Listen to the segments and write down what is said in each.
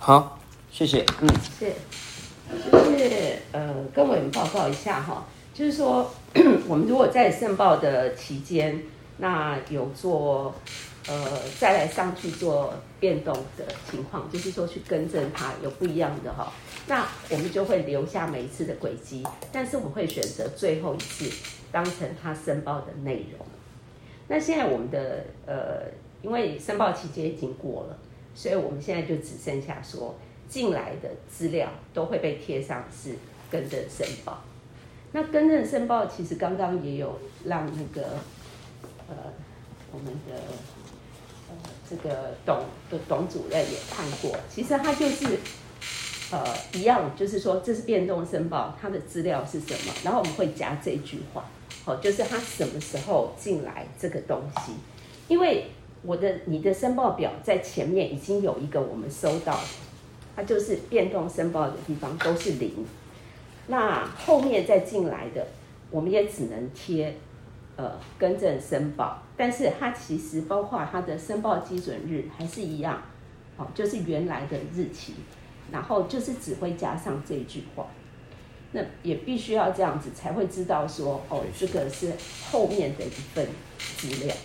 好，谢谢。 是，就是跟委员报告一下哈，就是说我们如果在申报的期间，那有做再来上去做变动的情况，就是说去更正它有不一样的哈，那我们就会留下每一次的轨迹，但是我们会选择最后一次当成它申报的内容。那现在我们的因为申报期间已经过了，所以我们现在就只剩下说进来的资料都会被贴上是更正申报。那更正申报其实刚刚也有让那个我们的这个董主任也看过，其实他就是一样，就是说这是变动申报，它的资料是什么，然后我们会加这句话，就是他什么时候进来这个东西，因为你的申报表在前面已经有一个我们收到的，它就是变动申报的地方都是0，那后面再进来的我们也只能贴更正申报，但是它其实包括它的申报基准日还是一样，就是原来的日期，然后就是只会加上这一句话，那也必须要这样子才会知道说这个是后面的一份资料。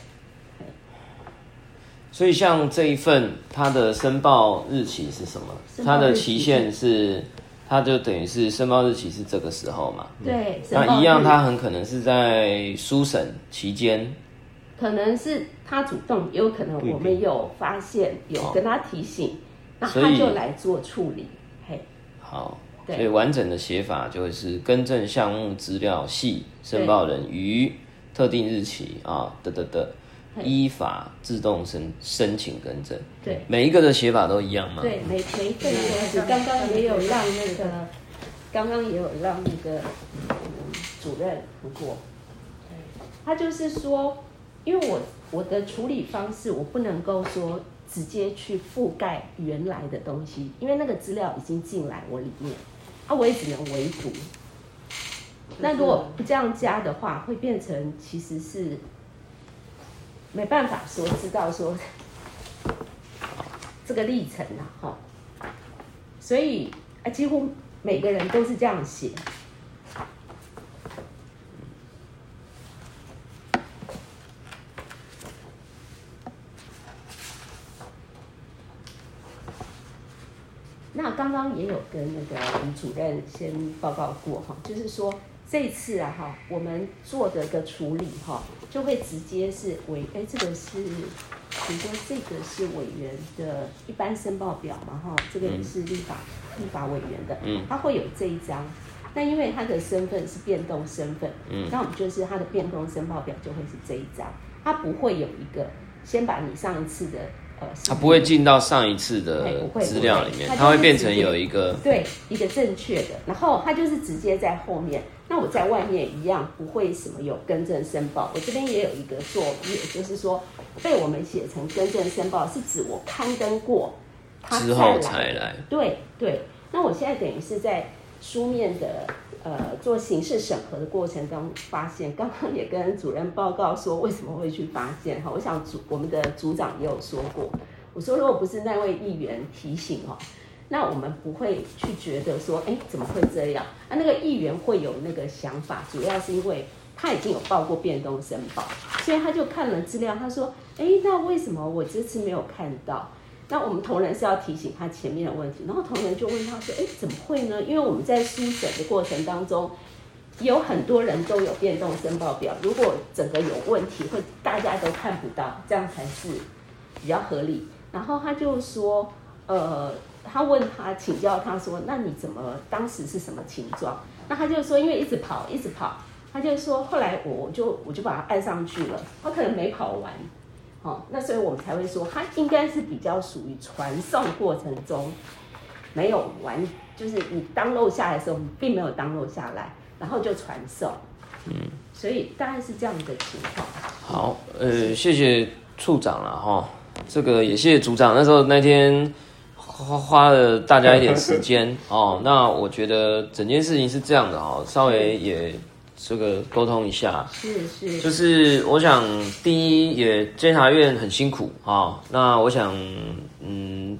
所以像这一份它的申报日期是什么？它的期限是，它就等于是申报日期是这个时候嘛？ 对， 那一样，它很可能是在书审期间， 可能是他主动，也有可能我们有发现，有跟他提醒，那他就来做处理。嘿， 好，所以完整的写法就会是更正项目资料系申报人于特定日期依法自动申请更正。 对， 每一个的写法都一样吗？ 对，每一份都是。刚刚也有让那个主任读过，他就是说，因为我的处理方式，我不能够说直接去覆盖原来的东西，因为那个资料已经进来我里面，我也只能微读。那如果不这样加的话，会变成其实是没办法说知道说这个历程所以几乎每个人都是这样写。那刚刚也有跟那个李主任先报告过就是说这一次我们做的一个处理就会直接是这个是，比如说这个是委员的一般申报表嘛这个也是立法委员的，他会有这一张。那因为他的身份是变动身份，那我们就是他的变动申报表就会是这一张，他不会有一个先把你上一次的它不会进到上一次的资料里面，它会变成有一个一个正确的，然后它就是直接在后面。那我在外面一样不会什么有更正申报，我这边也有一个作业，就是说被我们写成更正申报，是指我刊登过它之后才来。 对，那我现在等于是在书面的做刑事审核的过程中发现，刚刚也跟主任报告说为什么会去发现我想我们的组长也有说过，我说如果不是那位议员提醒那我们不会去觉得说怎么会这样那个议员会有那个想法，主要是因为他已经有报过变动申报，所以他就看了资料，他说那为什么我这次没有看到？那我们同仁是要提醒他前面的问题，然后同仁就问他说怎么会呢？因为我们在书审的过程当中有很多人都有变动申报表，如果整个有问题会大家都看不到，这样才是比较合理。然后他就说他问他请教他说那你怎么当时是什么情状？那他就说因为一直跑，他就说后来我就把他按上去了，他可能没跑完那所以我们才会说他应该是比较属于传送过程中没有完，就是你download下来的时候并没有download下来，然后就传送所以大概是这样的情况。 好谢谢处长啦这个也谢谢组长，那天花了大家一点时间那我觉得整件事情是这样的稍微也这个沟通一下， 是， 就是我想第一也监察院很辛苦那我想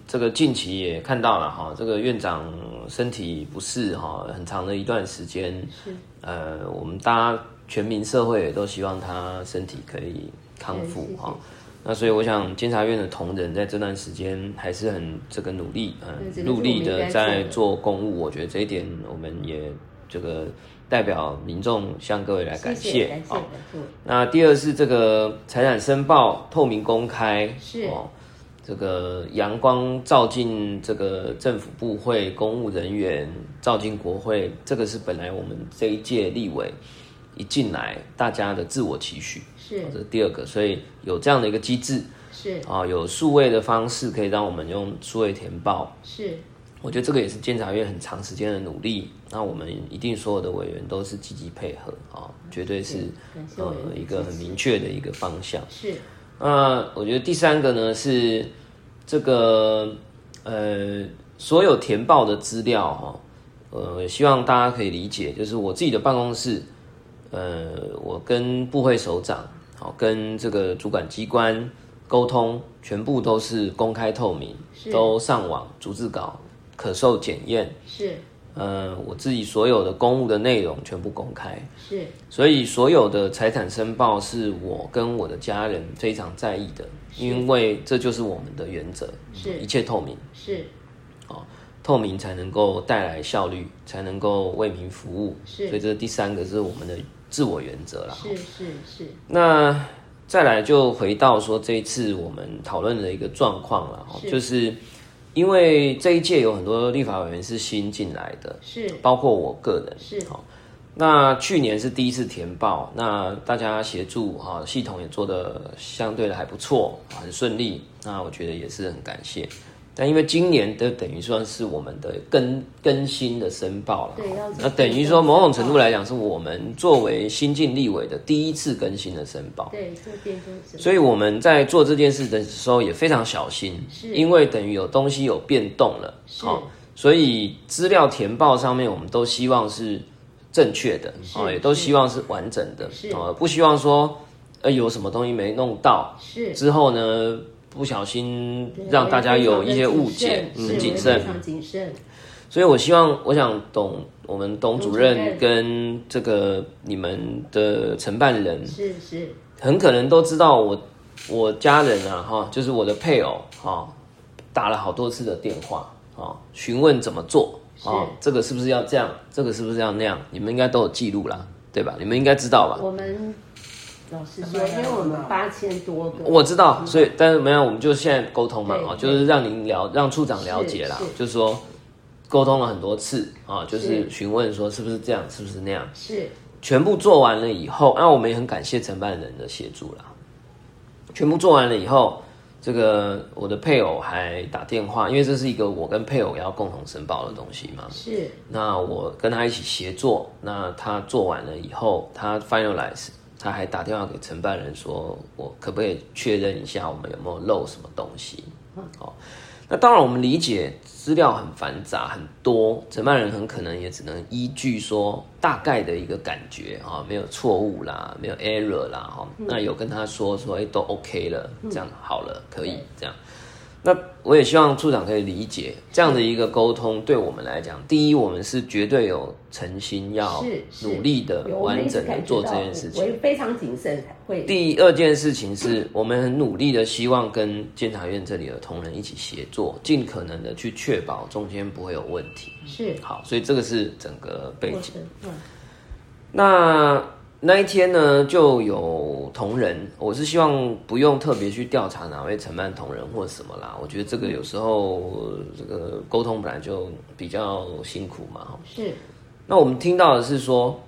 这个近期也看到了哈，这个院长身体不适哈，很长的一段时间，我们大家全民社会也都希望他身体可以康复哈。那所以我想监察院的同仁在这段时间还是很这个努力，努力的在做公务，我觉得这一点我们也这个代表民众向各位来感谢。 感谢。 那第二是这个财产申报透明公开， 是这个阳光照进这个政府部会公务人员，照进国会，这个是本来我们这一届立委一进来大家的自我期许， 是这是第二个，所以有这样的一个机制， 是有数位的方式可以让我们用数位填报， 是。 我觉得这个也是监察院很长时间的努力，那我们一定所有的委员都是积极配合绝对是一个很明确的一个方向。 是。 我觉得第三个呢是这个所有填报的资料希望大家可以理解，就是我自己的办公室，我跟部会首长跟这个主管机关沟通，全部都是公开透明，都上网，逐字稿可受检验， 是。 我自己所有的公务的内容全部公开， 是。 所以所有的财产申报是我跟我的家人非常在意的，因为这就是我们的原则， 是一切透明， 是。 透明才能够带来效率，才能够为民服务， 是。 所以这第三个是我们的自我原则啦。 是。 那再来就回到说这一次我们讨论的一个状况啦，就是因为这一届有很多立法委员是新进来的， 是， 包括我个人， 是。 那去年是第一次填报，那大家协助系统也做得相对的还不错，很顺利，那我觉得也是很感谢。但因为今年的等于算是我们的更新的申报了，那等于说某种程度来讲是我们作为新进立委的第一次更新的申报， 对，这变更。 所以我们在做这件事的时候也非常小心，因为等于有东西有变动了，所以资料填报上面我们都希望是正确的，也都希望是完整的，不希望说有什么东西没弄到，之后呢不小心让大家有一些误解，谨慎，非常谨慎。所以我想我们董主任跟这个你们的承办人是很可能都知道我家人就是我的配偶打了好多次的电话询问怎么做这个是不是要这样，这个是不是要那样，你们应该都有记录啦，对吧？你们应该知道吧？ 我们老实说，因为我们8000多个， 我知道，所以但是没有，我们就现在沟通嘛，就是让处长了解啦，就是说沟通了很多次就是询问说是不是这样，是不是那样， 是全部做完了以后，那我们也很感谢承办人的协助啦。全部做完了以后，这个我的配偶还打电话，因为这是一个我跟配偶要共同申报的东西嘛， 是。 那我跟他一起协作，那他做完了以后，他 finalize。他还打电话给承办人说，我可不可以确认一下我们有没有漏什么东西？那当然我们理解资料很繁杂很多，承办人很可能也只能依据说大概的一个感觉没有错误啦，没有 error 啦那有跟他说都 OK 了，这样好了，可以这样。那我也希望处长可以理解这样的一个沟通，对我们来讲，第一，我们是绝对有诚心要努力的完整的做这件事情， 我非常谨慎会。 第二件事情是我们很努力的希望跟监察院这里的同仁一起协作，尽可能的去确保中间不会有问题。 是好，所以这个是整个背景。那一天呢，就有同仁，我是希望不用特别去调查哪位承办同仁或什么啦。我觉得这个有时候这个沟通本来就比较辛苦嘛。 是。 那我们听到的是说，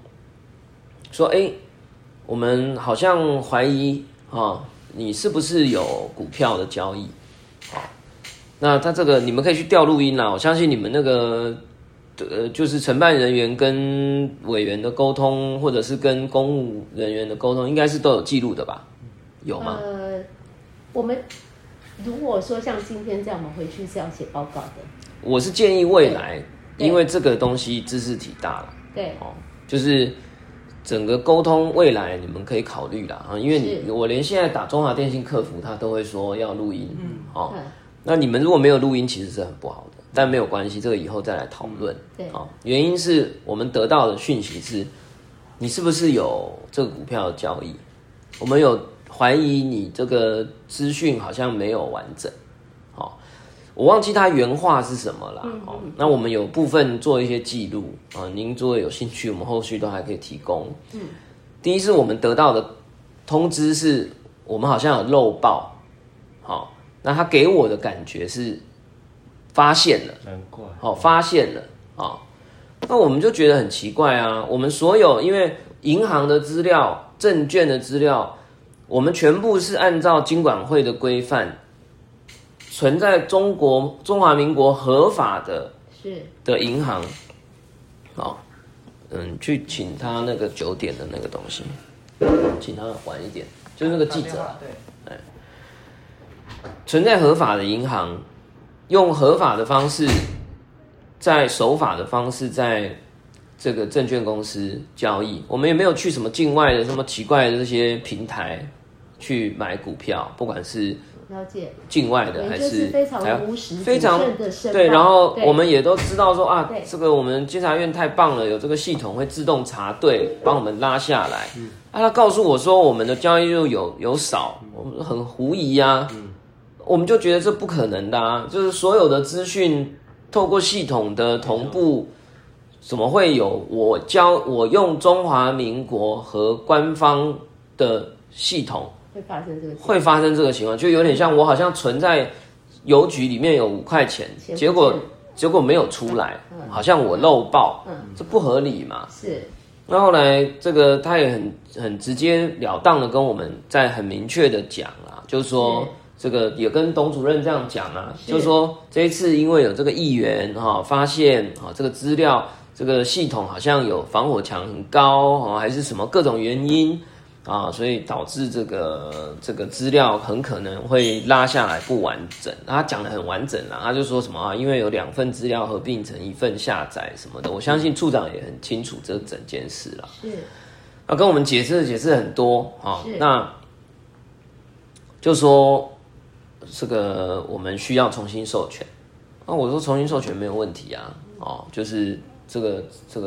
我们好像怀疑你是不是有股票的交易？那他这个你们可以去调录音啦。我相信你们那个。就是承办人员跟委员的沟通，或者是跟公务人员的沟通，应该是都有记录的吧？有吗？ 我们如果说像今天这样，我们回去是要写报告的。我是建议未来，因为这个东西知识体大了， 对就是整个沟通未来你们可以考虑啦因为我连现在打中华电信客服，他都会说要录音那你们如果没有录音，其实是很不好的，但没有关系，这个以后再来讨论。 对， 原因是我们得到的讯息是，你是不是有这个股票的交易？我们有怀疑你这个资讯好像没有完整。我忘记他原话是什么啦。那我们有部分做一些记录啊，您如果有兴趣，我们后续都还可以提供。第一是我们得到的通知是，我们好像有漏报。那他给我的感觉是发现了， 难怪， 发现了那我们就觉得很奇怪啊。我们所有因为银行的资料、证券的资料，我们全部是按照金管会的规范，存在中华民国合法的银行。去请他那个9点的那个东西，请他晚一点，就是那个记者对。存在合法的银行，用合法的方式，在守法的方式，在这个证券公司交易。我们也没有去什么境外的什么奇怪的这些平台去买股票，不管是境外的还是非常务实、 非常对。然后我们也都知道说啊，这个我们监察院太棒了，有这个系统会自动查对，帮我们拉下来。他告诉我说我们的交易就有少，我们很狐疑啊。我们就觉得这不可能的啊，就是所有的资讯透过系统的同步，怎么会有我用中华民国和官方的系统会发生这个情况？就有点像我好像存在邮局里面有5块钱，结果没有出来，好像我漏报，这不合理嘛？是。那后来这个他也很直截了当的跟我们在很明确的讲啦，就是说。这个也跟董主任这样讲啊，就是说这一次因为有这个议员发现这个资料这个系统好像有防火墙很高还是什么各种原因所以导致这个资料很可能会拉下来不完整。他讲得很完整啦，他就说什么因为有2份资料合并成1份下载什么的，我相信处长也很清楚这整件事啦。是，那跟我们解释很多那就说。这个我们需要重新授权，我说重新授权没有问题啊，就是这个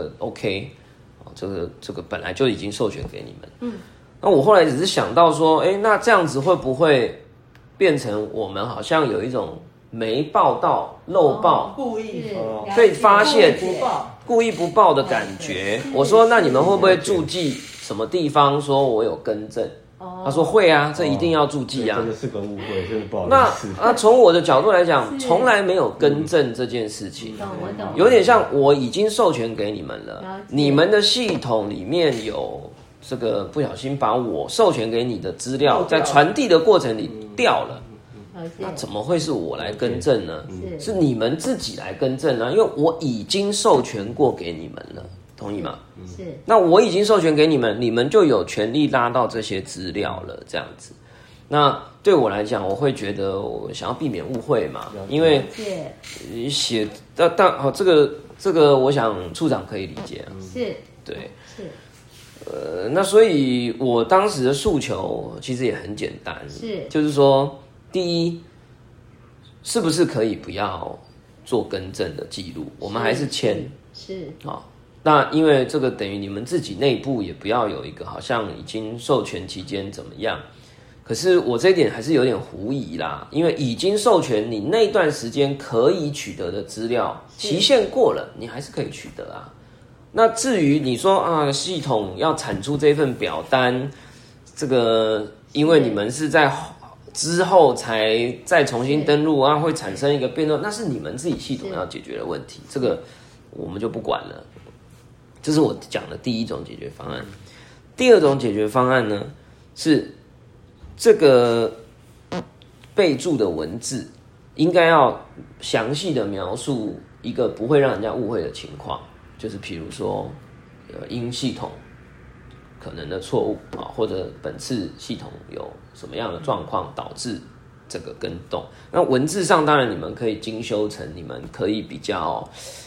OK，这个本来就已经授权给你们，那我后来只是想到说，那这样子会不会变成我们好像有一种没报到、漏报、 故意被发现、故意不报的感觉？我说那你们会不会注记什么地方说我有更正？他说会啊，这一定要注记啊， 真的是个误会，真的不好意思。 那从我的角度来讲，从来没有更正这件事情，有点像我已经授权给你们了，你们的系统里面有这个不小心把我授权给你的资料在传递的过程里掉了，那怎么会是我来更正呢？是你们自己来更正啊，因为我已经授权过给你们了。同意吗？是。那我已经授权给你们，你们就有权利拉到这些资料了，这样子。那对我来讲，我会觉得我想要避免误会嘛，因为写但这个，我想处长可以理解啊。是。对。是。那所以我当时的诉求其实也很简单，就是说，第一，是不是可以不要做更正的记录？我们还是签。是。那因为这个等于你们自己内部也不要有一个好像已经授权期间怎么样，可是我这一点还是有点狐疑啦，因为已经授权你那段时间可以取得的资料期限过了，你还是可以取得啊。那至于你说系统要产出这份表单，这个因为你们是在之后才再重新登录会产生一个变动，那是你们自己系统要解决的问题，这个我们就不管了。这是我讲的第一种解决方案。第二种解决方案呢，是这个备注的文字应该要详细的描述一个不会让人家误会的情况，就是譬如说，因系统可能的错误或者本次系统有什么样的状况导致这个更动。那文字上当然你们可以精修成你们可以比较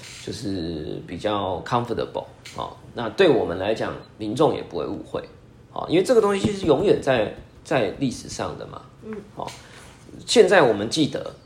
comfortable 那对我们来讲，民众也不会误会因为这个东西是永远在历史上的嘛。现在我们记得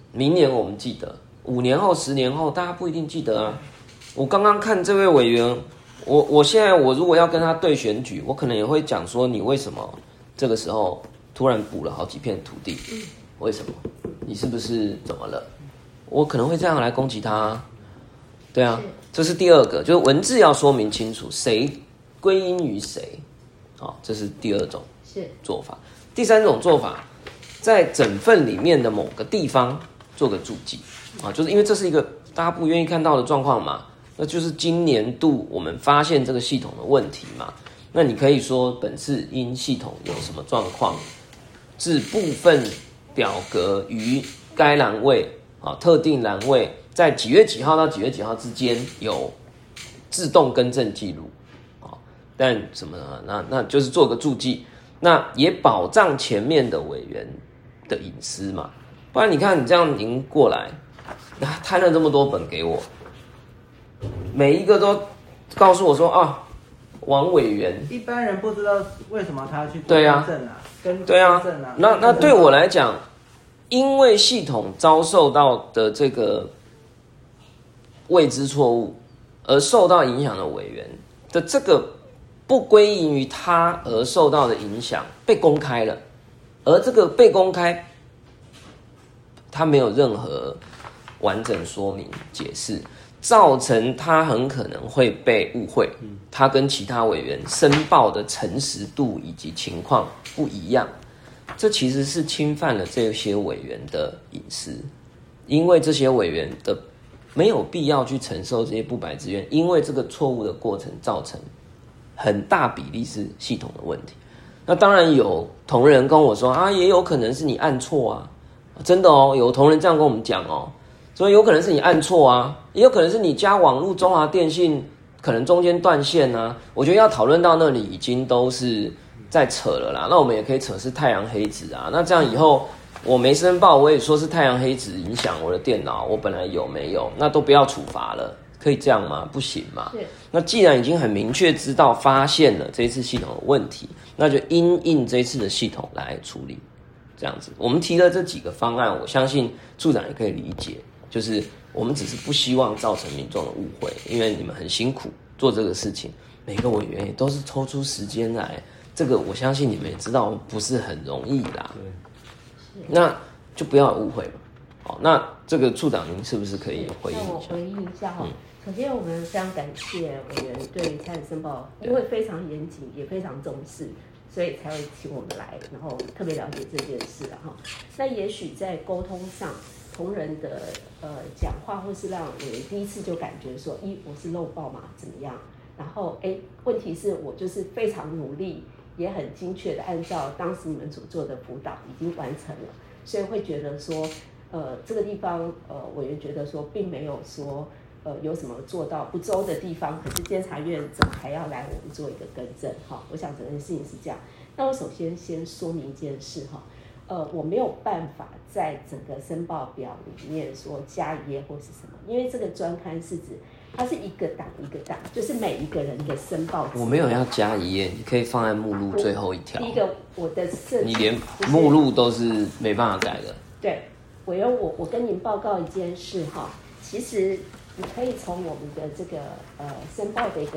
明年我们记得，5年后、10年后，大家不一定记得啊。我刚刚看这位委员，我现在如果要跟他对选举，我可能也会讲说，你为什么这个时候突然补了好几片土地？为什么？你是不是怎么了？我可能会这样来攻击他啊。对啊，这是第二个，就是文字要说明清楚，谁归因于谁，这是第二种做法。第三种做法，在整份里面的某个地方做个注记啊，就是因为这是一个大家不愿意看到的状况嘛，那就是今年度我们发现这个系统的问题嘛。那你可以说本次因系统有什么状况，致部分表格于该栏位特定栏位在几月几号到几月几号之间有自动更正记录但什么呢？那就是做个注记，那也保障前面的委员的隐私嘛。不然你看你这样赢过来，摊了这么多本给我，每一个都告诉我说啊，王委员， 一般人不知道为什么他要去更正啊， 对啊，那对我来讲，因为系统遭受到的这个未知错误而受到影响的委员的这个不归因于他而受到的影响被公开了，而这个被公开，他没有任何完整说明解释，造成他很可能会被误会，他跟其他委员申报的诚实度以及情况不一样，这其实是侵犯了这些委员的隐私，因为这些委员的没有必要去承受这些不白之冤，因为这个错误的过程造成很大比例是系统的问题。那当然有同仁跟我说啊，也有可能是你按错啊，真的哦，有同仁这样跟我们讲哦，所以有可能是你按错啊，也有可能是你加网路中华电信可能中间断线啊。我觉得要讨论到那里已经都是在扯了啦，那我们也可以扯是太阳黑子啊，那这样以后我没申报，我也说是太阳黑子影响我的电脑，我本来有没有，那都不要处罚了，可以这样吗？不行嘛。那既然已经很明确知道发现了这一次系统的问题，那就因应这一次的系统来处理，这样子。我们提了这几个方案，我相信处长也可以理解，就是我们只是不希望造成民众的误会，因为你们很辛苦做这个事情，每个委员也都是抽出时间来，这个我相信你们也知道不是很容易啦。那就不要有误会嘛。好，那这个处长您是不是可以回应一下？ 那我回应一下哈。首先，我们非常感谢委员对财产申报，因为非常严谨，也非常重视，所以才会请我们来，然后特别了解这件事哈。那也许在沟通上，同仁的讲话，或是让委员第一次就感觉说，我是漏报嘛，怎么样？然后问题是我就是非常努力，也很精确的按照当时你们所做的辅导已经完成了，所以会觉得说，这个地方委员觉得说，并没有说有什么做到不周的地方，可是监察院怎么还要来我们做一个更正？哈，我想整件事情是这样。那我首先先说明一件事哈，我没有办法在整个申报表里面说加一页或是什么，因为这个专刊是指它是一个档一个档，就是每一个人的申报。 我没有要加一页，你可以放在目录最后一条。 第一个，我的设计， 你连目录都是没办法改的。 对，委员，我跟您报告一件事哈，其实你可以从我们的这个申报的一个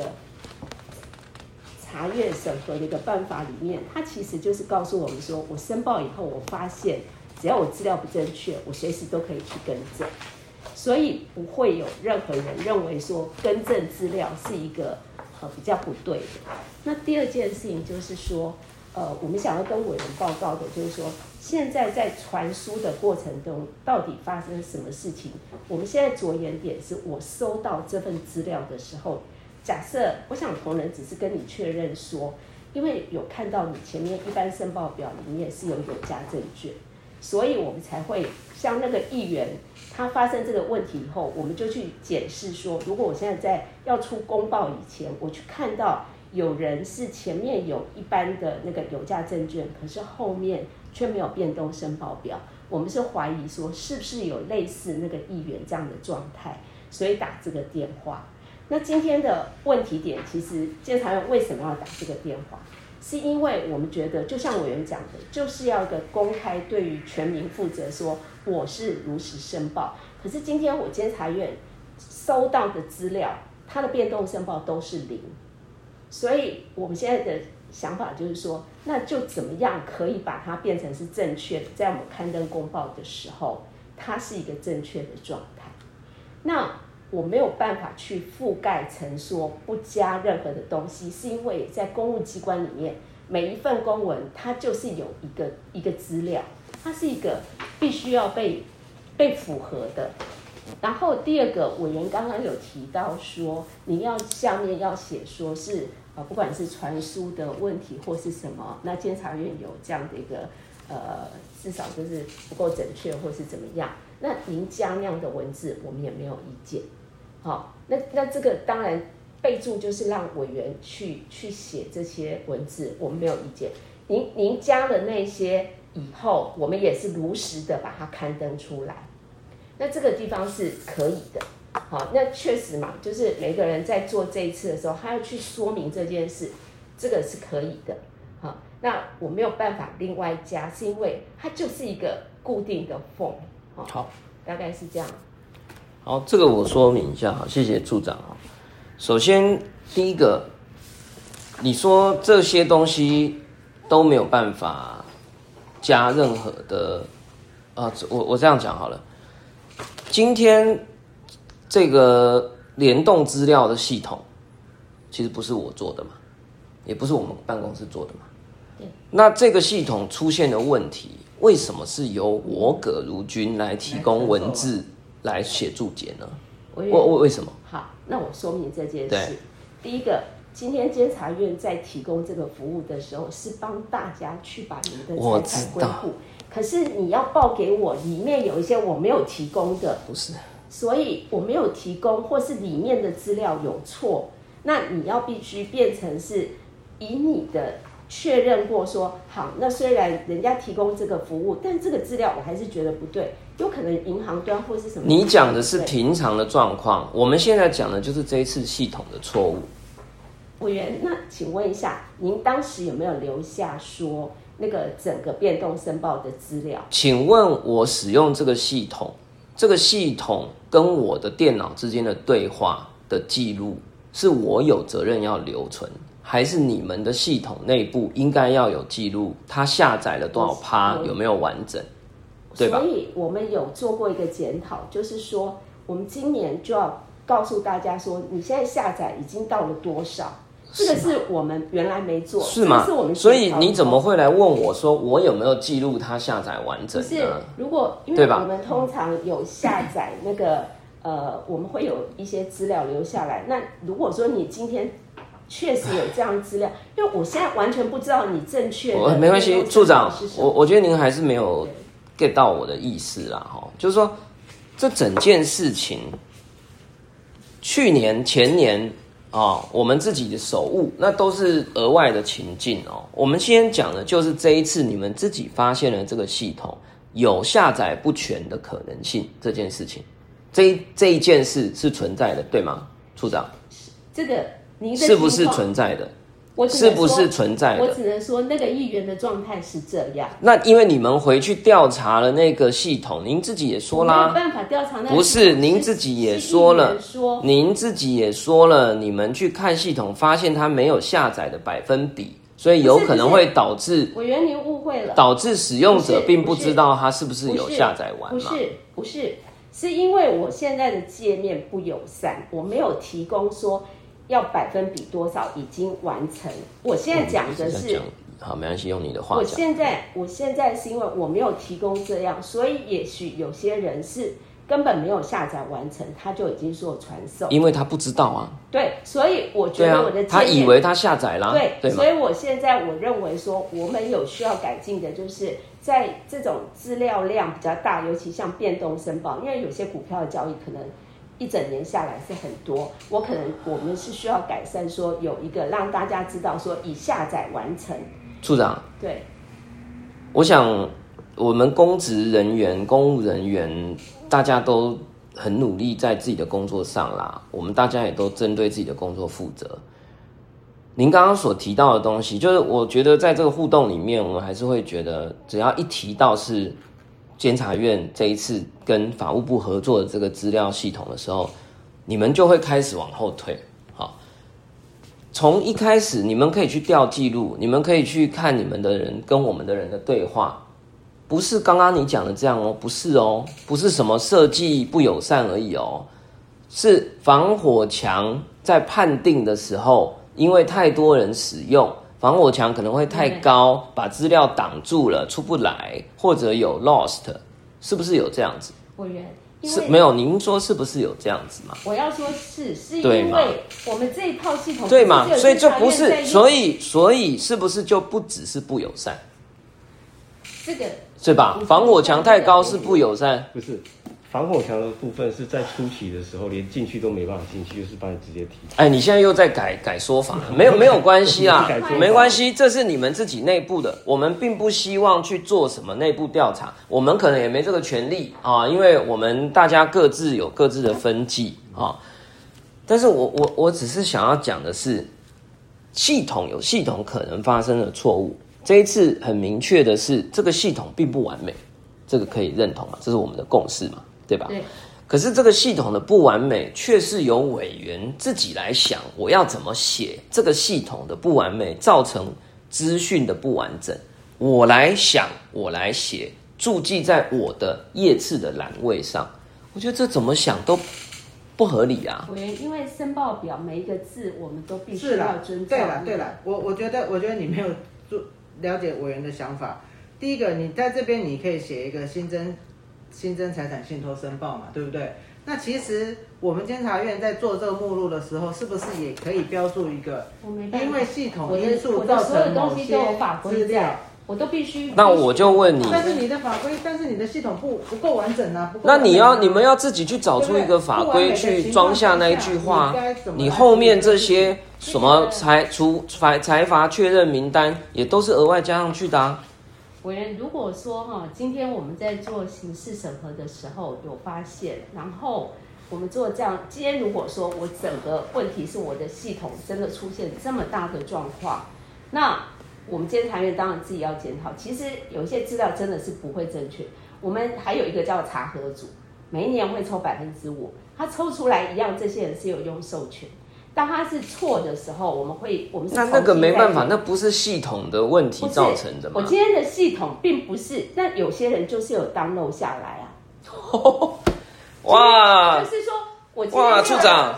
查阅审核的一个办法里面，它其实就是告诉我们说，我申报以后，我发现只要我资料不正确，我随时都可以去更正。所以不会有任何人认为说更正资料是一个比较不对的。那第二件事情就是说，我们想要跟委员报告的就是说，现在在传输的过程中到底发生什么事情？我们现在着眼点是我收到这份资料的时候，假设我想同仁只是跟你确认说，因为有看到你前面一般申报表里面是有价证券，所以我们才会像那个议员。他发生这个问题以后，我们就去检视说，如果我现在在要出公报以前，我去看到有人是前面有一般的那个有价证券，可是后面却没有变动申报表，我们是怀疑说是不是有类似那个议员这样的状态，所以打这个电话。那今天的问题点，其实监察院为什么要打这个电话？ 是因为我们觉得，就像委员讲的，就是要一个公开对于全民负责说我是如实申报。可是今天我监察院收到的资料，它的变动申报都是0，所以我们现在的想法就是说，那就怎么样可以把它变成是正确的，在我们刊登公报的时候，它是一个正确的状态。那我没有办法去覆盖成说不加任何的东西，是因为在公务机关里面，每一份公文它就是有一个资料，它是一个必须要被符合的。然后第二个，委员刚刚有提到说，你要下面要写说是不管是传输的问题或是什么，那监察院有这样的一个至少就是不够准确或是怎么样，那您加那样的文字，我们也没有意见。好，那这个当然备注就是让委员去写这些文字，我们没有意见。您加了那些以后，我们也是如实的把它刊登出来。那这个地方是可以的。好，那确实嘛，就是每个人在做这一次的时候，他要去说明这件事，这个是可以的。好，那我没有办法另外加，是因为它就是一个固定的 form。好，大概是这样。 好，这个我说明一下，好，谢谢处长。首先，第一个，你说这些东西都没有办法加任何的，我这样讲好了。今天这个联动资料的系统，其实不是我做的嘛，也不是我们办公室做的嘛。那这个系统出现的问题，为什么是由我葛如君来提供文字来写注解呢？为什么？ 好，那我说明这件事。第一个，今天监察院在提供这个服务的时候，是帮大家去把你的财产归户。可是你要报给我，里面有一些我没有提供的， 不是， 所以我没有提供，或是里面的资料有错，那你要必须变成是以你的确认过说，好，那虽然人家提供这个服务，但这个资料我还是觉得不对，有可能银行端或是什么。 你讲的是平常的状况，我们现在讲的就是这一次系统的错误。 委员，那请问一下，您当时有没有留下说那个整个变动申报的资料？ 请问我使用这个系统，这个系统跟我的电脑之间的对话的记录，是我有责任要留存，还是你们的系统内部应该要有记录？它下载了多少趴，有没有完整？对吧？ 所以我们有做过一个检讨，就是说我们今年就要告诉大家说，你现在下载已经到了多少？这个是我们原来没做， 是吗？ 是我们所以你怎么会来问我说我有没有记录它下载完整呢？ 不是，如果因为我们通常有下载那个我们会有一些资料留下来。那如果说你今天确实有这样资料，因为我现在完全不知道你正确的， 没关系，处长，我觉得您还是没有 get 到我的意思啦，就是说这整件事情，去年前年。我们自己的手误，那都是额外的情境哦。我们先讲的就是这一次你们自己发现了这个系统有下载不全的可能性这件事情，这一件事是存在的，对吗，处长？ 这个您的是不是存在的？是不是存在的？ 我只能说那个议员的状态是这样。 那因为你们回去调查了那个系统，您自己也说啦， 没有办法调查那个。 不是，您自己也说了，您自己也说了，你们去看系统，发现它没有下载的百分比，所以有可能会导致委员您误会了， 导致使用者并不知道它是不是有下载完嘛？ 不是，是因为我现在的界面不友善，我没有提供说。要百分比多少已经完成？我现在讲的是， 好，没关系，用你的话讲。 我现在是因为我没有提供这样，所以也许有些人是根本没有下载完成，他就已经说传送， 因为他不知道啊。 对，所以我觉得我的他以为他下载啦， 对，所以我现在我认为说，我们有需要改进的，就是在这种资料量比较大，尤其像变动申报，因为有些股票的交易可能。一整年下来是很多，我们是需要改善，说有一个让大家知道说已下载完成。 处长， 对， 我想我们公职人员、公务人员，大家都很努力在自己的工作上啦，我们大家也都针对自己的工作负责。 您刚刚所提到的东西，就是我觉得在这个互动里面，我们还是会觉得，只要一提到是监察院这一次跟法务部合作的这个资料系统的时候，你们就会开始往后退。好，从一开始你们可以去调记录，你们可以去看你们的人跟我们的人的对话，不是刚刚你讲的这样哦，不是哦，不是什么设计不友善而已哦，是防火墙在判定的时候。因为太多人使用，防火墙可能会太高，把资料挡住了，出不来，或者有 lost， 是不是有这样子？ 委员是没有，您说是不是有这样子嘛？ 我要说是因为我们这一套系统对嘛？所以就不是，所以是不是就不只是不友善？ 这个是吧？防火墙太高是不友善， 不是。防火墙的部分是在初期的时候连进去都没办法进去，就是把你直接踢。 哎，你现在又在改说法了，没有关系啊，没关系，这是你们自己内部的，我们并不希望去做什么内部调查，我们可能也没这个权利啊，因为我们大家各自有各自的分际啊。但是我只是想要讲的是，系统有系统可能发生的错误，这一次很明确的是，这个系统并不完美，这个可以认同嘛？这是我们的共识嘛？对吧？对。可是这个系统的不完美，却是由委员自己来想，我要怎么写这个系统的不完美，造成资讯的不完整。我来想，我来写，注记在我的页次的栏位上。我觉得这怎么想都不合理啊！ 因为申报表每一个字，我们都必须要遵照。 对了，我觉得你没有了解委员的想法。第一个，你在这边你可以写一个新增财产信托申报嘛，对不对？那其实我们监察院在做这个目录的时候，是不是也可以标注一个？因为系统因素造成某些资料， 我都必须。 那我就问你， 但是你的法规，但是你的系统不够完整啊。 那你们要自己去找出一个法规去装下那一句话。你后面这些什么财阀确认名单，也都是额外加上去的啊。 委员，如果说今天我们在做刑事审核的时候有发现，然后我们做这样，今天如果说我整个问题是我的系统真的出现这么大的状况，那我们监察院当然自己要检讨。其实有一些资料真的是不会正确，我们还有一个叫查核组，每一年会抽5%，他抽出来一样，这些人是有用授权。当它是错的时候，我们是那个没办法，那不是系统的问题造成的吗？ 我今天的系统并不是，但有些人就是有download下来啊。 哇！ 就是说我处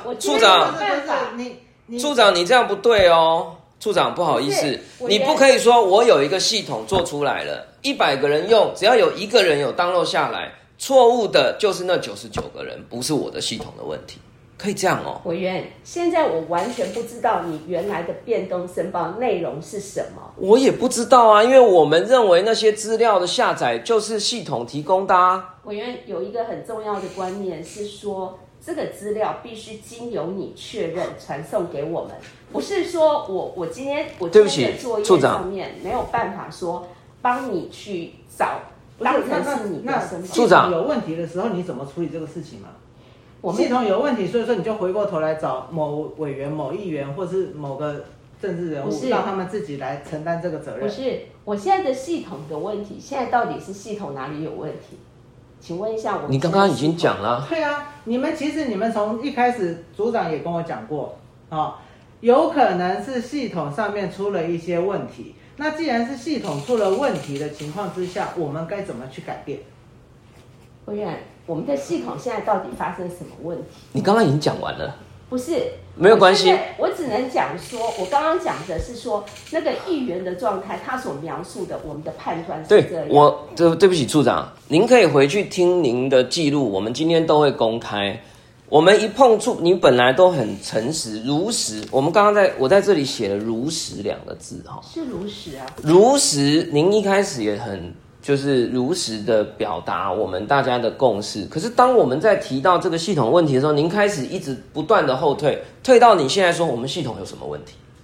长，你这样不对哦。处长，不好意思，你不可以说我有一个系统做出来了，100个人用，只要有1个人有download下来，错误的就是那99个人，不是我的系统的问题。可以这样哦， 委员，现在我完全不知道你原来的变动申报内容是什么。 我也不知道啊，因为我们认为那些资料的下载就是系统提供的啊。 委员有一个很重要的观念是说，这个资料必须经由你确认传送给我们，不是说我今天的作业上面没有办法说帮你去找，当成是你的申报。 处长有问题的时候，你怎么处理这个事情嘛？系统有问题，所以说你就回过头来找某委员、某议员，或是某个政治人物，让他们自己来承担这个责任。 不是，我现在的系统的问题，现在到底是系统哪里有问题？请问一下我。 你刚刚已经讲了。 对啊，你们从一开始组长也跟我讲过有可能是系统上面出了一些问题。那既然是系统出了问题的情况之下，我们该怎么去改变？ 委员，我们的系统现在到底发生什么问题？ 你刚刚已经讲完了。 不是， 没有关系。 我只能讲说，我刚刚讲的是说那个议员的状态，他所描述的，我们的判断是这样。 对不起，处长，您可以回去听您的记录，我们今天都会公开。我们一碰触，你本来都很诚实如实。我们刚刚我在这里写了"如实"2个字是如实啊。 如实，您一开始也很。就是如实的表达我们大家的共识。可是当我们在提到这个系统问题的时候，您开始一直不断的后退，退到你现在说我们系统有什么问题。好，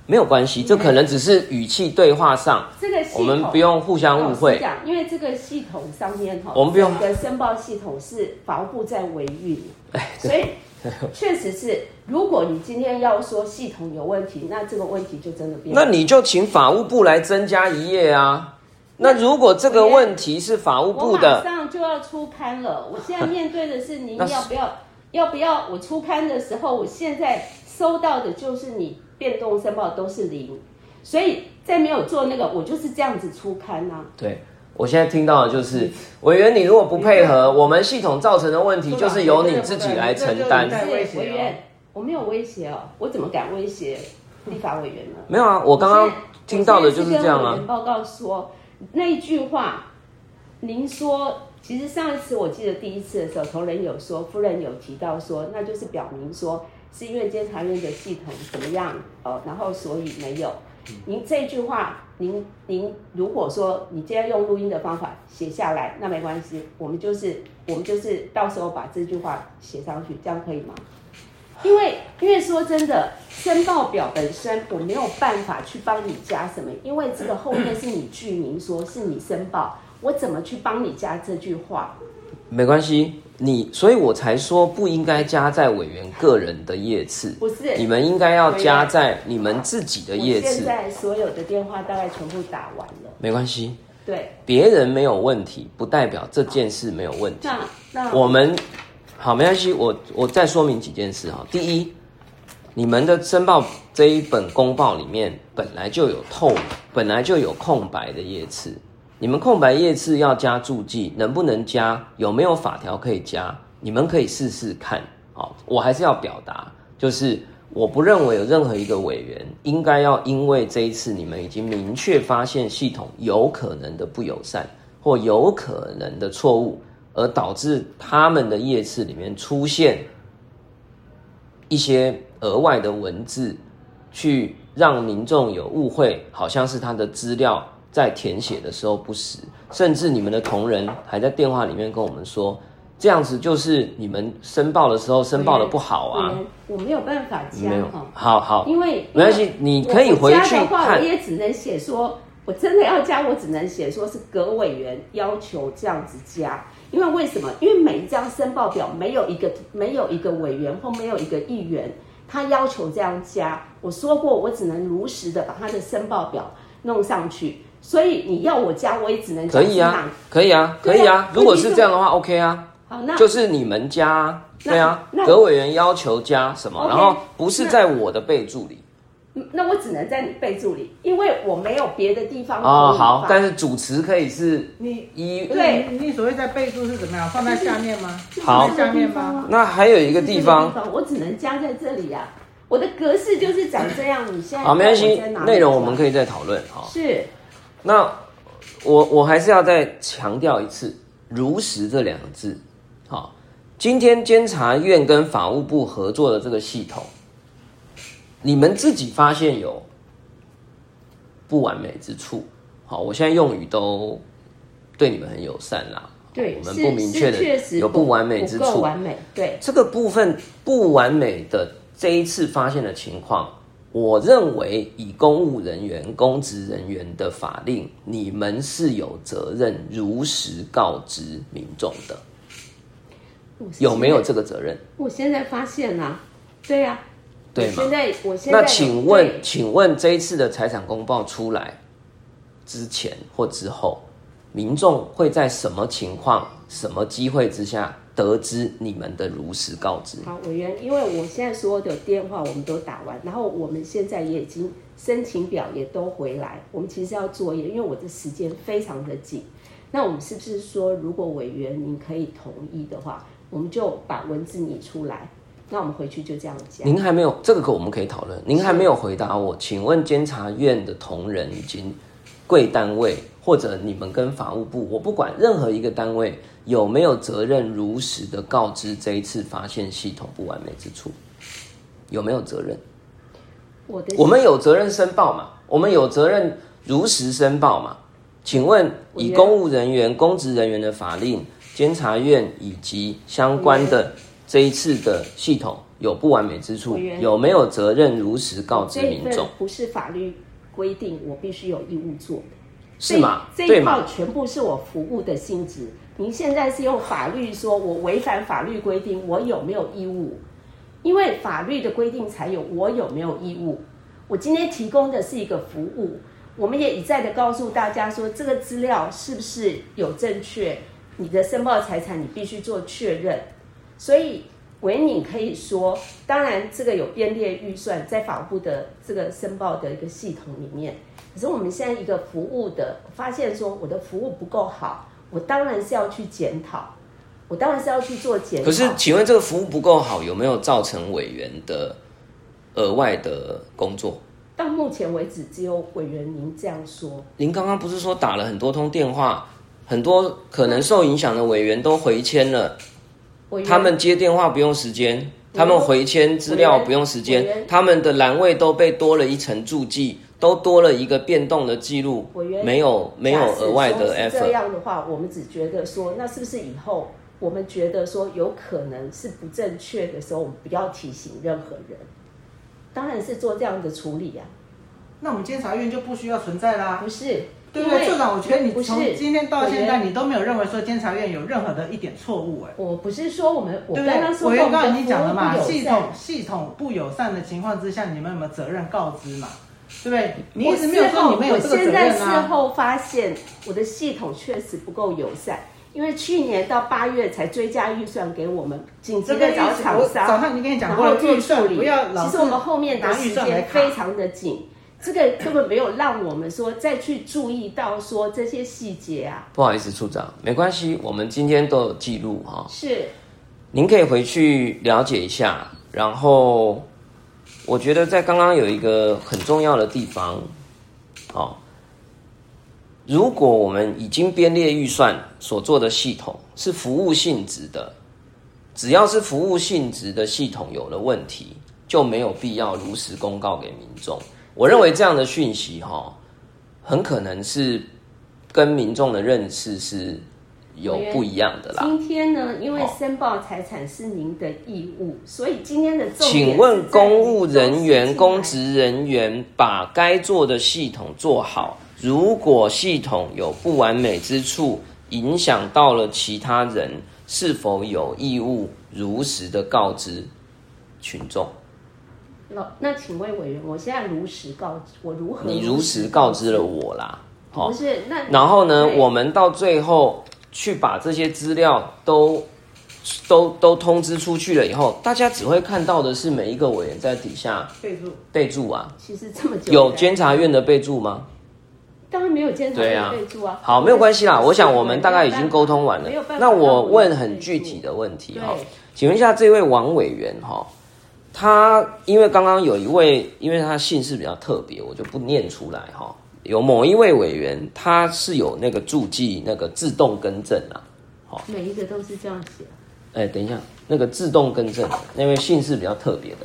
没有关系，这可能只是语气对话上， 这个系统我们不用互相误会。 因为这个系统上面我们不用整个申报系统是法务部在维运，所以确实是，如果你今天要说系统有问题，那这个问题就真的变。 那你就请法务部来增加一页啊。那如果这个问题是法务部的， 我马上就要出刊了。我现在面对的是您要不要我出刊的时候，我现在收到的就是你变动申报都是0，所以在没有做那个，我就是这样子出刊啊。 对。我现在听到的就是委员，你如果不配合，我们系统造成的问题就是由你自己来承担。 委员，我没有威胁哦，我怎么敢威胁立法委员呢？ 没有啊，我刚刚听到的就是这样啊。 委员报告说那一句话，您说，其实上一次我记得第一次的时候，同仁有说，夫人有提到说，那就是表明说是因为监察院的系统怎么样然后所以没有。您这句话，您如果说你今天用录音的方法写下来，那没关系，我们就是到时候把这句话写上去，这样可以吗？因为说真的，申报表本身我没有办法去帮你加什么，因为这个后面是你具名说是你申报，我怎么去帮你加这句话？ 没关系，所以我才说不应该加在委员个人的页次， 不是， 你们应该要加在你们自己的页次。 我现在所有的电话大概全部打完了， 没关系， 对， 别人没有问题，不代表这件事没有问题。 那我们好，没关系，我再说明几件事哈。第一，你们的申报这一本公报里面本来就有空白的页次。你们空白页次要加注记，能不能加？有没有法条可以加？你们可以试试看。好，我还是要表达，就是我不认为有任何一个委员应该要因为这一次你们已经明确发现系统有可能的不友善或有可能的错误，而导致他们的页次里面出现一些额外的文字，去让民众有误会，好像是他的资料在填写的时候不实，甚至你们的同仁还在电话里面跟我们说，这样子就是你们申报的时候申报的不好啊。 我没有办法加， 没有，好， 因为没关系，你可以回去看。 我加的话，我也只能写说，我真的要加，我只能写说是葛委员要求这样子加。因为什么？因为每一张申报表没有一个委员或没有一个议员，他要求这样加。我说过，我只能如实的把他的申报表弄上去。所以你要我加，我也只能加。 可以啊。如果是这样的话 ，OK 啊。 好，那就是你们加，对啊。葛委员要求加什么，然后不是在我的备注里。 那我只能在你备注里，因为我没有别的地方。 好，但是主词可以是你所谓在备注是怎么样？放在下面吗？ 好， 放在下面吗？ 那还有一个地方， 我只能加在这里啊。我的格式就是长这样。你现在好，没关系，内容我们可以再讨论。好， 是。 那我还是要再强调一次“如实”这两个字。好，今天监察院跟法务部合作的这个系统，你们自己发现有不完美之处。好，我现在用语都对你们很友善啦。 对， 我们不明确的有不完美之处。 不够完美，对这个部分不完美的这一次发现的情况。我认为以公务人员、公职人员的法令，你们是有责任如实告知民众的。有没有这个责任？ 我现在发现啦，对啊， 对吗？ 我现在那请问这一次的财产公报出来之前或之后，民众会在什么情况、什么机会之下得知你们的如实告知？ 好，委员，因为我现在所有的电话我们都打完，然后我们现在也已经申请表也都回来，我们其实要作业，因为我的时间非常的紧。那我们是不是说，如果委员您可以同意的话，我们就把文字拟出来，那我们回去就这样讲。 您还没有这个，我们可以讨论。您还没有回答我，请问监察院的同仁以及贵单位，或者你们跟法务部，我不管任何一个单位有没有责任如实的告知这一次发现系统不完美之处？有没有责任？我们有责任申报嘛？我们有责任如实申报嘛？请问以公务人员、公职人员的法令，监察院以及相关的这一次的系统有不完美之处委，员有没有责任如实告知民众？ 不是法律规定我必须有义务做的， 是吗？ 这对吗？ 一套全部是我服务的性质。您现在是用法律说我违反法律规定，我有没有义务？因为法律的规定才有我有没有义务。我今天提供的是一个服务，我们也一再的告诉大家说，这个资料是不是有正确，你的申报财产你必须做确认。所以委员你可以说，当然这个有编列预算在法务部的这个申报的一个系统里面，可是我们现在一个服务的发现说我的服务不够好，我当然是要去检讨，我当然是要去做检讨。 可是请问这个服务不够好，有没有造成委员的额外的工作？ 到目前为止只有委员您这样说。 您刚刚不是说打了很多通电话，很多可能受影响的委员都回签了，他们接电话不用时间，他们回签资料不用时间，他们的栏位都被多了一层注记，都多了一个变动的记录，没有额外的 effort。 这样的话，我们只觉得说，那是不是以后我们觉得说有可能是不正确的时候，我们不要提醒任何人，当然是做这样的处理啊。 那我们监察院就不需要存在啦。 不是， 对不对？处长，我觉得你不是从今天到现在，你都没有认为说监察院有任何的一点错误，哎， 我不是说我刚刚说我刚刚已经讲了嘛， 系系统不友善的情况之下，你们有没有责任告知嘛？对不对？你一直没有说你们有这个责任啊。 我现在事后发现，我的系统确实不够友善，因为去年到8月才追加预算给我们，紧急的找厂商， 早上已经跟你讲过了，预算不要老是其实我们后面的时间非常的紧。这个根本没有让我们说再去注意到说这些细节啊。 不好意思，处长，没关系，我们今天都有记录哈。 是， 您可以回去了解一下。然后，我觉得在刚刚有一个很重要的地方，如果我们已经编列预算所做的系统是服务性质的，只要是服务性质的系统有了问题，就没有必要如实公告给民众。我认为这样的讯息很可能是跟民众的认识是有不一样的啦。 今天呢，因为申报财产是您的义务，所以今天的重点是请问公务人员、公职人员把该做的系统做好，如果系统有不完美之处，影响到了其他人，是否有义务如实的告知群众？ 那请问委员，我现在如实告知，我如何？ 你如实告知了我啦， 不是那。 然后呢，我们到最后去把这些资料都通知出去了以后，大家只会看到的是每一个委员在底下备注啊。 其实这么久有监察院的备注吗？ 当然没有监察院的备注啊。 好，没有关系啦。我想我们大概已经沟通完了。那我问很具体的问题哈，请问一下这位王委员哈。他因为刚刚有一位，因为他姓氏比较特别，我就不念出来哈。有某一位委员，他是有那个注记那个自动更正啊， 每一个都是这样写。 等一下，那个自动更正，那位姓氏比较特别的，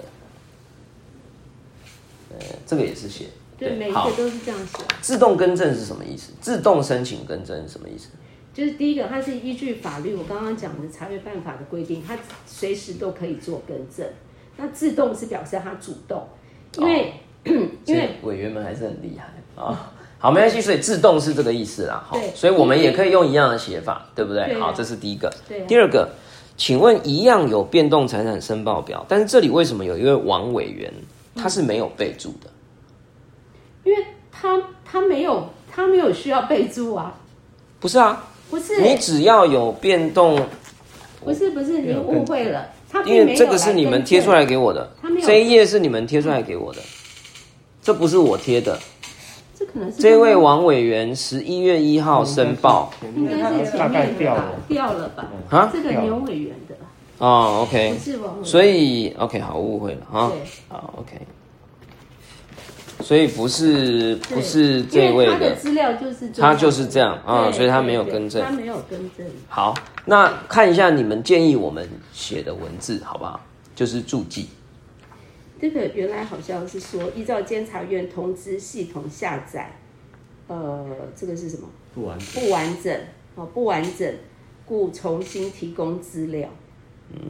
这个也是写， 对，每一个都是这样写。 自动更正是什么意思？自动申请更正是什么意思？ 就是第一个，它是依据法律，我刚刚讲的查阅办法的规定，它随时都可以做更正。那自动是表示他主动，因为委员们还是很厉害啊。好，没关系，所以自动是这个意思啦。好，所以我们也可以用一样的写法，对不对？好，这是第一个。第二个，请问一样有变动财产申报表，但是这里为什么有一位王委员他是没有备注的？ 因为他没有需要备注啊。 不是啊， 不是， 你只要有变动， 不是，您误会了。 因为这个是你们贴出来给我的，这一页是你们贴出来给我的，这不是我贴的。 这可能是这位王委员11月1号申报， 应该是前面的吧？掉了吧？ 啊， 这个牛委员的。 哦 ，OK， 不是王委员， 所以 OK， 好，误会了啊。好 ，OK。所以不是这位他的资料就是他就是这样啊，所以他没有更正， 他没有更正。 好，那看一下你们建议我们写的文字好不好？就是注记。 这个原来好像是说依照监察院通知系统下载，这个是什么？ 不完整，故重新提供资料。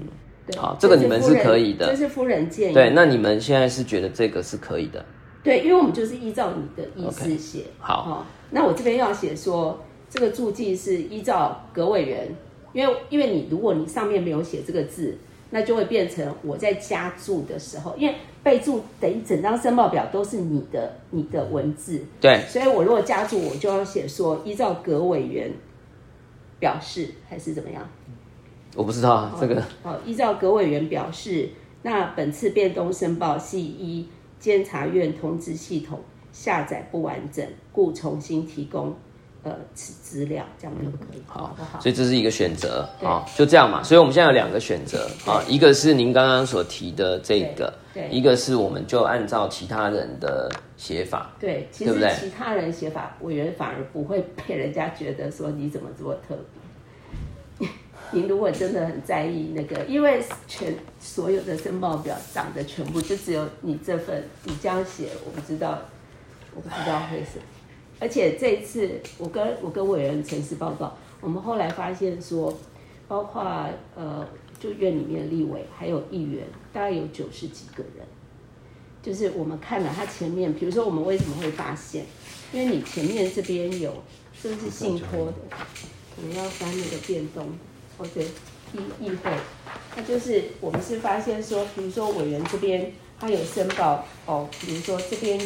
好，这个你们是可以的， 这是夫人建议。 对，那你们现在是觉得这个是可以的？ 对，因为我们就是依照你的意思写。 Okay, 好， 那我这边要写说，这个注记是依照葛委员，因为你如果你上面没有写这个字，那就会变成我在加注的时候，因为备注等于整张申报表都是你的文字， 对， 所以我如果加注，我就要写说依照葛委员表示还是怎么样？ 我不知道啊，这个依照葛委员表示，那本次变动申报系依监察院通知系统下载不完整，故重新提供此资料，这样就可以，好不好？ 所以这是一个选择啊，就这样嘛。所以我们现在有2个选择啊，一个是您刚刚所提的这个，一个是我们就按照其他人的写法， 对，其实其他人写法，委员反而不会被人家觉得说你怎么这么特别。您如果真的很在意那个，因为所有的申报表长得全部就只有你这份，你这样写，我不知道会是。而且这一次我跟委员陈述报告，我们后来发现说，包括就院里面的立委还有议员，大概有90几个人。就是我们看了他前面，比如说我们为什么会发现，因为你前面这边有这个是信托的，可能要翻那个变动。对，议会，那就是我们是发现说，比如说委员这边他有申报比如说这边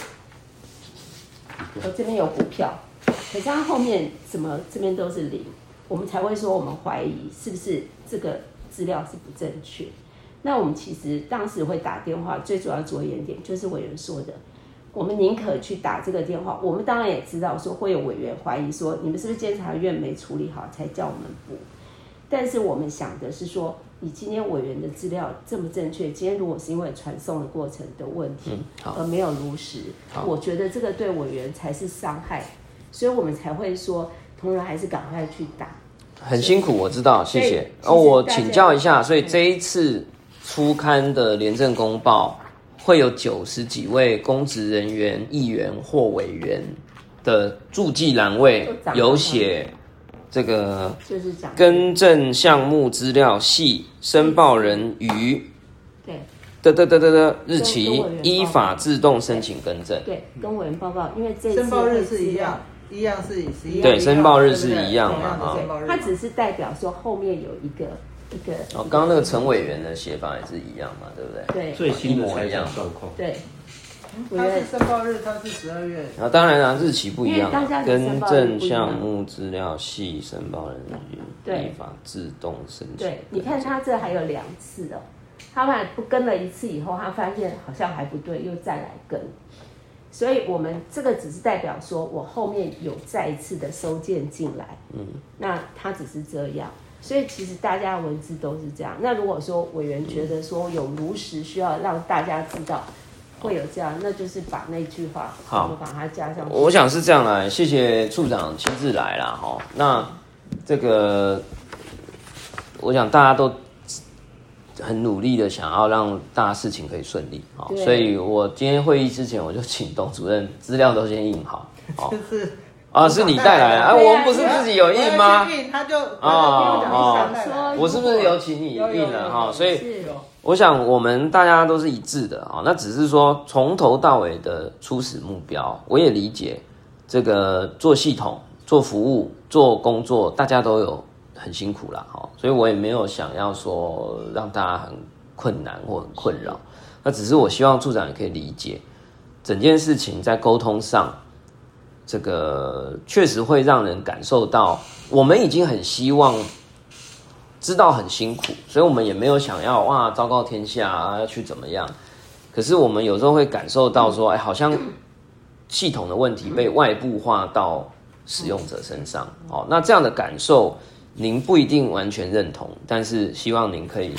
有股票，可是他后面怎么这边都是0，我们才会说我们怀疑是不是这个资料是不正确。那我们其实当时会打电话，最主要着眼点就是委员说的，我们宁可去打这个电话，我们当然也知道说会有委员怀疑说你们是不是监察院没处理好才叫我们补。但是我们想的是说，你今天委员的资料这么正确，今天如果是因为传送的过程的问题，而没有如实，我觉得这个对委员才是伤害，所以我们才会说，同仁还是赶快去打。 很辛苦，我知道，谢谢。我请教一下，所以这一次初刊的廉政公报会有90几位公职人员、议员或委员的注记栏位有写。这个就是讲更正项目资料系申报人于的日期依法自动申请更正。 对，跟委员报告，因为这申报日是一样是11 对，申报日是一样嘛， 它只是代表说后面有一个刚刚那个陈委员的写法也是一样嘛，对不对？ 对， 最新的财产状况。 对。 它是申报日，它是12月。 然后当然日期不一样，更正项目资料系申报人依法自动申请。 对，你看他这还有2次哦，他们不跟了1次以后，他发现好像还不对，又再来跟。所以我们这个只是代表说我后面有再一次的收件进来，那他只是这样。所以其实大家的文字都是这样。那如果说委员觉得说有如实需要让大家知道。会有这样，那就是把那句话好，把它加上去。 我想是这样啦，谢谢处长亲自来啦，那这个，我想大家都很努力的想要让大事情可以顺利，所以我今天会议之前我就请董主任资料都先印好， 就是是你带来的，我们不是自己有印吗？ 他就我是不是有请你印了所以。我想我们大家都是一致的那只是说从头到尾的初始目标，我也理解这个做系统、做服务、做工作，大家都有很辛苦啦所以我也没有想要说让大家很困难或很困扰，那只是我希望处长也可以理解，整件事情在沟通上，这个确实会让人感受到，我们已经很希望。知道很辛苦，所以我们也没有想要昭告天下要去怎么样。可是我们有时候会感受到说，好像系统的问题被外部化到使用者身上。那这样的感受，您不一定完全认同，但是希望您可以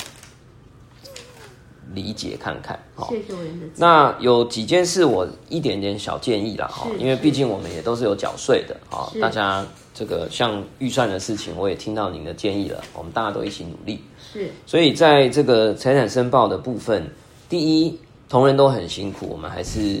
理解看看。 谢谢委员的。 那有几件事我一点点小建议啦，因为毕竟我们也都是有缴税的，大家。这个像预算的事情，我也听到您的建议了，我们大家都一起努力。 是， 所以在这个财产申报的部分，第一，同仁都很辛苦，我们还是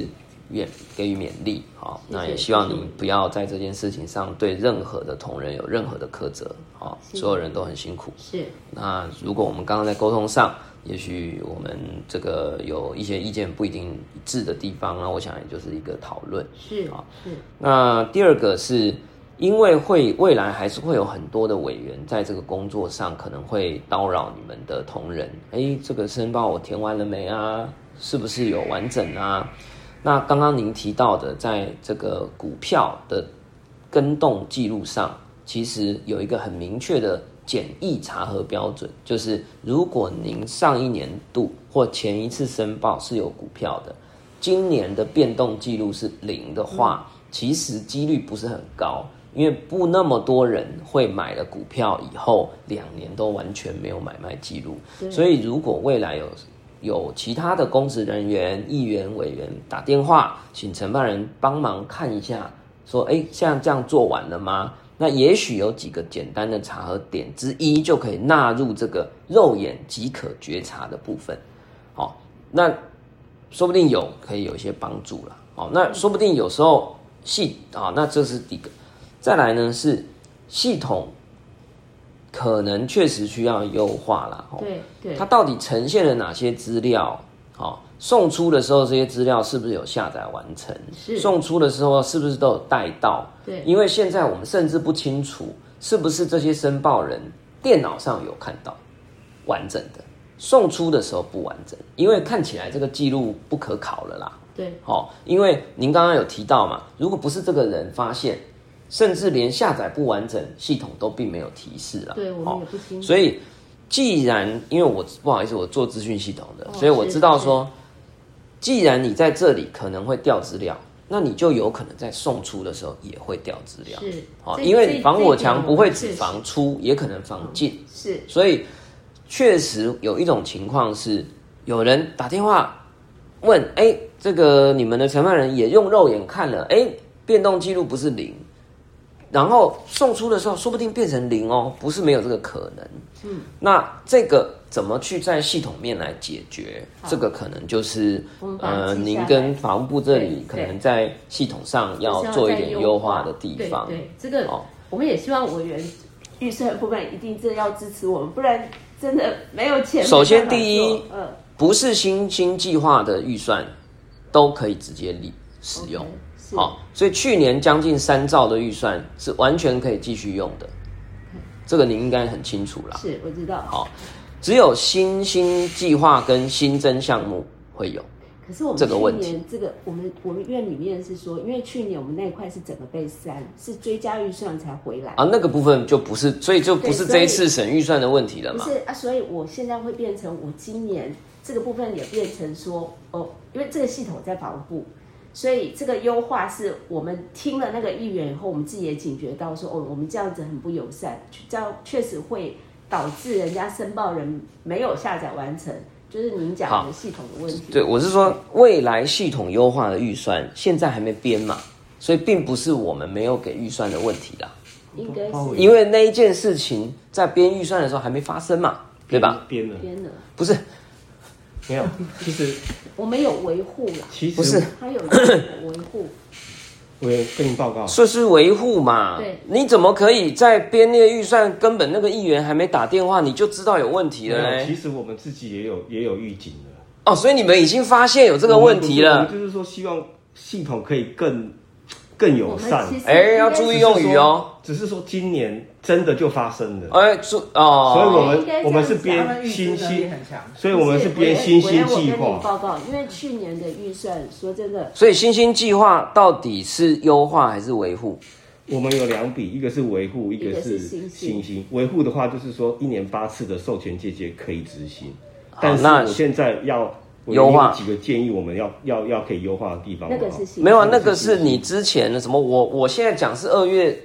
给予勉励，好，那也希望你不要在这件事情上对任何的同仁有任何的苛责，好，所有人都很辛苦。 是。那如果我们刚刚在沟通上，也许我们这个有一些意见不一定一致的地方，那我想也就是一个讨论。 是啊，是。 那第二个是因为未来还是会有很多的委员在这个工作上可能会叨扰你们的同仁，这个申报我填完了没啊？是不是有完整啊？那刚刚您提到的，在这个股票的更动记录上，其实有一个很明确的简易查核标准，就是如果您上一年度或前一次申报是有股票的，今年的变动记录是0的话，其实几率不是很高，因为不那么多人会买了股票以后2年都完全没有买卖记录，所以如果未来有其他的公职人员、议员、委员打电话请承办人帮忙看一下，说像这样做完了吗？那也许有几个简单的查核点之一就可以纳入这个肉眼即可觉察的部分。好，那说不定可以有一些帮助啦。好，那说不定有时候那这是第一个。再来呢是系统可能确实需要优化啦。 对， 它到底呈现了哪些资料？送出的时候这些资料是不是有下载完成？送出的时候是不是都有带到？ 对， 因为现在我们甚至不清楚是不是这些申报人电脑上有看到完整的，送出的时候不完整，因为看起来这个记录不可考了啦。 对， 因为您刚刚有提到嘛，如果不是这个人发现，甚至连下载不完整，系统都并没有提示啦。 对，我们也不清楚。 所以既然因为我不好意思，我做资讯系统的，所以我知道说，既然你在这里可能会调资料，那你就有可能在送出的时候也会调资料。 是， 因为防火墙不会只防出，也可能防进。 是， 所以确实有一种情况是，有人打电话问，这个你们的承办人也用肉眼看了，变动记录不是0，然后送出的时候说不定变成0哦，不是没有这个可能。那这个怎么去在系统面来解决？这个可能就是您跟法务部这里可能在系统上要做一点优化的地方。 对，这个我们也希望委员预算部分一定真的要支持我们，不然真的没有钱。 首先第一，不是新兴计划的预算都可以直接使用。所以去年将近3兆的预算是完全可以继续用的，这个您应该很清楚啦。 是，我知道。 只有新兴计划跟新增项目会有。 可是我们去年这个，我们院里面是说，因为去年我们那一块是整个被删，是追加预算才回来那个部分就不是，所以就不是这一次审预算的问题了嘛。 不是所以我现在会变成我今年这个部分也变成说，因为这个系统在法务部。所以这个优化是我们听了那个议员以后，我们自己也警觉到说，我们这样子很不友善，这样确实会导致人家申报人没有下载完成，就是您讲的系统的问题。 对，我是说未来系统优化的预算现在还没编嘛，所以并不是我们没有给预算的问题啦。 应该是因为那一件事情在编预算的时候还没发生嘛，对吧？ 编了， 不是。 没有，其实我们有维护啦， 其实不是他有维护。 我跟你报告， 这是维护嘛？ 对， 你怎么可以在编列预算，根本那个议员还没打电话，你就知道有问题了呢？ 其实我们自己也有预警的。 所以你们已经发现有这个问题了。 我们就是说，希望系统可以更友善。 要注意用语哦。 只是说今年真的就发生了。 所以我们是编新兴，所以我们是编新兴计划。 报告，因为去年的预算，说真的， 所以新兴计划到底是优化还是维护？ 我们有2笔，一个是维护，一个是新兴。维护的话，就是说1年8次的授权借借可以执行，但是我现在要。 优化几个建议，我们要可以优化的地方。 那个是没有啊，那个是你之前的什么？我现在讲是1月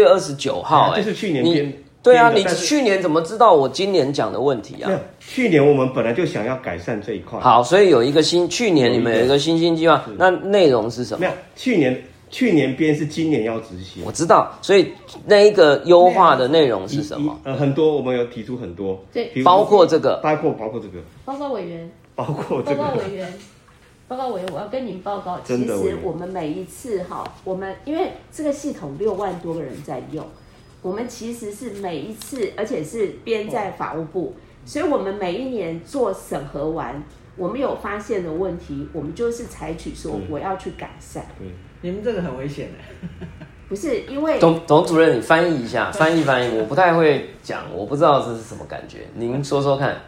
29号， 就是去年编。 对啊，你去年怎么知道我今年讲的问题啊？ 去年我们本来就想要改善这一块。 好，所以有一个去年你们有一个新兴计划，那内容是什么？ 没有，去年编是今年要执行。 我知道，所以那一个优化的内容是什么？ 很多，我们有提出很多， 对， 包括这个， 包括这个， 报告委员。 包括这个， 报告委员， 报告委员，我要跟您报告，其实我们每一次我们因为这个系统6万多个人在用，我们其实是每一次，而且是编在法务部，所以我们每一年做审核完，我们有发现的问题，我们就是采取说我要去改善。 你们这个很危险的。 不是因为董主任，你翻译一下，翻译，我不太会讲，我不知道这是什么感觉，您说说看。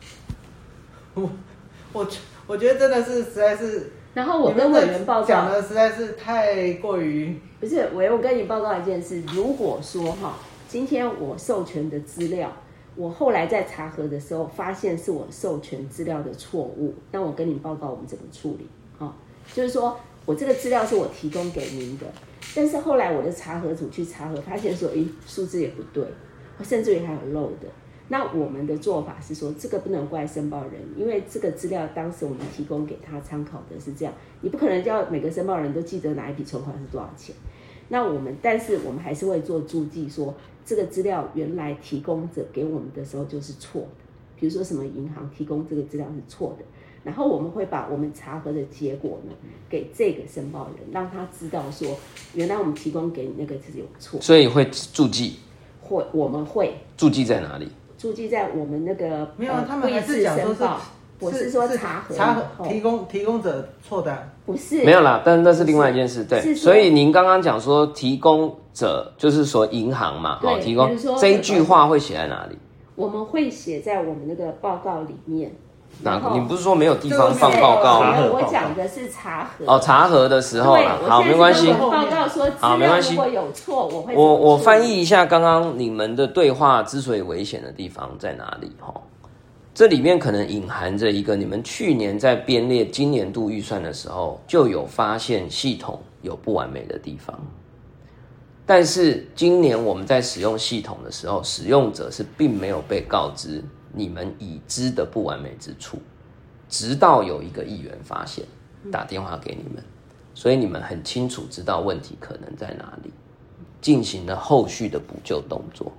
我觉得真的是实在是， 然后我跟委员报告讲的实在是太过于不是我跟你报告一件事，如果说今天我授权的资料，我后来在查核的时候发现是我授权资料的错误，那我跟你报告我们怎么处理就是说我这个资料是我提供给您的，但是后来我的查核组去查核，发现说数字也不对，甚至于还有漏的。那我们的做法是说，这个不能怪申报人，因为这个资料当时我们提供给他参考的是这样，你不可能叫每个申报人都记得哪一笔存款是多少钱。那但是我们还是会做注记说，这个资料原来提供者给我们的时候就是错的，比如说什么银行提供这个资料是错的，然后我们会把我们查核的结果呢给这个申报人，让他知道说，原来我们提供给你那个是有错。 所以会注记？ 我们会注记在哪里？ 注记在我们那个没有，他们还是讲说我是说查核提供者错的， 不是没有啦，但那是另外一件事，对。所以您刚刚讲说提供者就是说银行嘛，提供这一句话会写在哪里？ 我们会写在我们那个报告里面。 你不是说没有地方放报告吗？ 我讲的是查核查核的时候啦，好，没关系。 报告说资料如果有错， 我翻译一下刚刚你们的对话之所以危险的地方在哪里这里面可能隐含着一个你们去年在编列今年度预算的时候就有发现系统有不完美的地方，但是今年我们在使用系统的时候，使用者是并没有被告知你们已知的不完美之处，直到有一个议员发现，打电话给你们，所以你们很清楚知道问题可能在哪里，进行了后续的补救动作。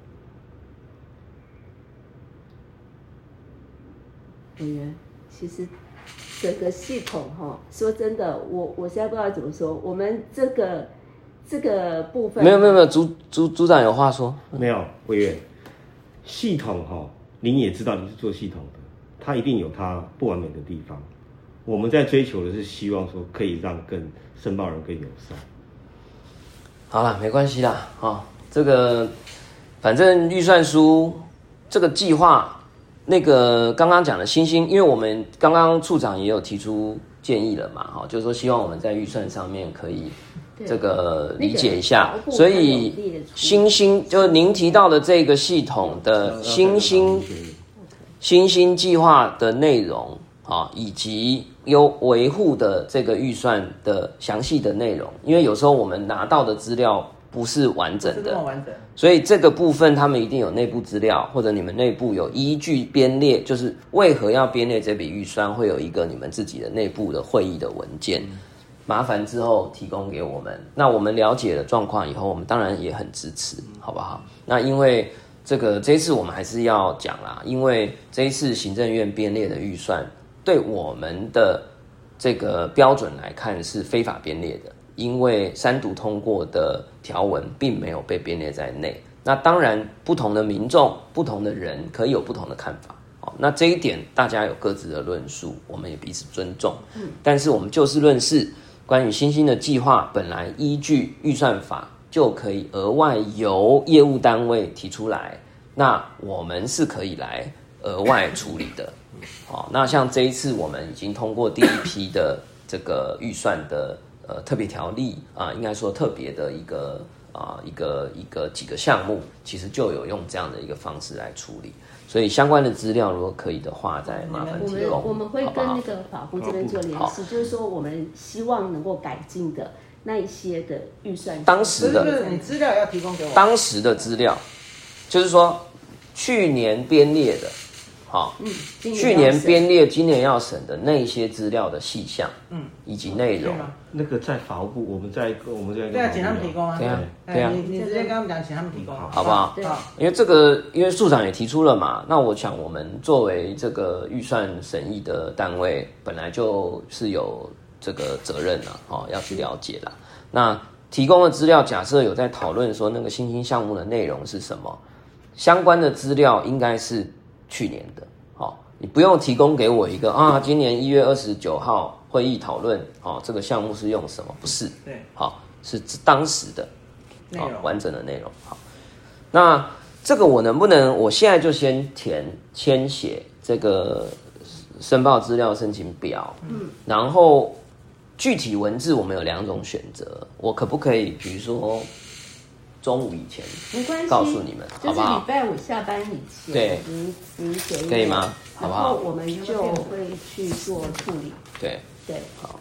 委员，其实整个系统说真的，我实在不知道怎么说，我们这个部分没有，组长有话说。 没有，委员，系统您也知道你是做系统的，它一定有它不完美的地方。我们在追求的是希望说可以让申报人更友善。 好啦，没关系啦，这个反正预算书这个计划，那个刚刚讲的星星，因为我们刚刚处长也有提出建议了嘛，就是说希望我们在预算上面可以这个理解一下，所以星星就是您提到的这个系统的星星计划的内容以及维护的这个预算的详细的内容，因为有时候我们拿到的资料不是完整的，所以这个部分他们一定有内部资料，或者你们内部有依据编列，就是为何要编列这笔预算，会有一个你们自己的内部的会议的文件。麻烦之后提供给我们，那我们了解了状况以后，我们当然也很支持，好不好？那因为这一次我们还是要讲啦，因为这一次行政院编列的预算，对我们的这个标准来看是非法编列的，因为3读通过的条文并没有被编列在内。那当然，不同的民众、不同的人可以有不同的看法。那这一点大家有各自的论述，我们也彼此尊重。但是我们就事论事。关于新兴的计划，本来依据预算法就可以额外由业务单位提出来，那我们是可以来额外处理的。那像这一次我们已经通过第一批的这个预算的特别条例应该说特别的一个几个项目，其实就有用这样的一个方式来处理。所以相关的资料如果可以的话，再麻烦提供。 我们会跟那个法部这边做联系，就是说我们希望能够改进的那一些的预算。 当时的你资料要提供给我。 当时的资料，就是说去年编列的， 好， 今去年要审编列今年要审的那些资料的细项，以及内容对，吗？ 那个在法务部，我们在对啊，请他们提供啊。 对啊哎对啊你直接跟他们讲，请他们提供， 好不好？ 对好， 因为这个，因为处长也提出了嘛，那我想我们作为这个预算审议的单位，本来就是有这个责任啦，要去了解啦。那提供的资料，假设有在讨论说那个新兴项目的内容是什么，相关的资料应该是去年的，你不用提供给我一个今年1月29号会议讨论，这个项目是用什么？不是， 对， 是当时的内容完整的内容。好，那这个我能不能我现在就先签写这个申报资料申请表？然后具体文字我们有2种选择，我可不可以比如说中午以前没关系， 告诉你们，好不好？ 就是礼拜5下班以前， 对， 您给我可以吗？好不好？ 然后我们就会去做处理。 对， 对， 好。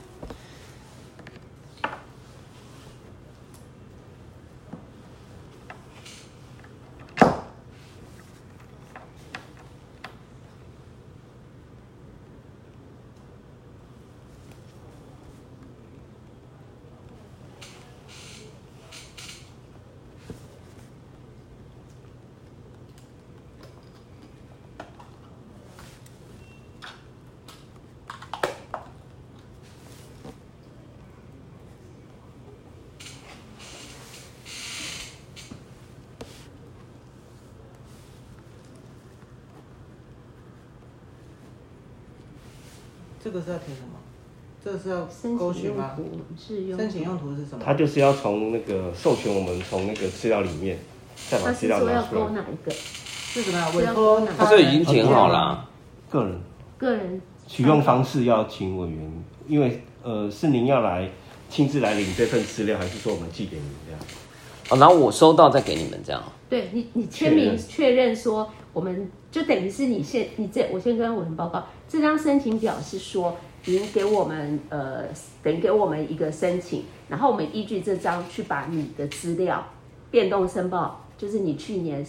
这个是要填什么？这个是要申请用勾选吗？ 途是用申请用途是什么？ 他就是要从那个授权我们从那个资料里面再把他资料是说要拿出来。 勾哪一个？ 是什么呀？ 是要委托勾哪他这已经填好了个人个人取用方式要请委员，因为是您要来亲自来领这份资料，还是说我们寄给您这样？ 然后我收到再给你们这样。 对你签名确认说，我们就等于是我先跟委员报告，这张申请表是说您给我们等于给我们一个申请，然后我们依据这张去把你的资料变动申报，就是你去年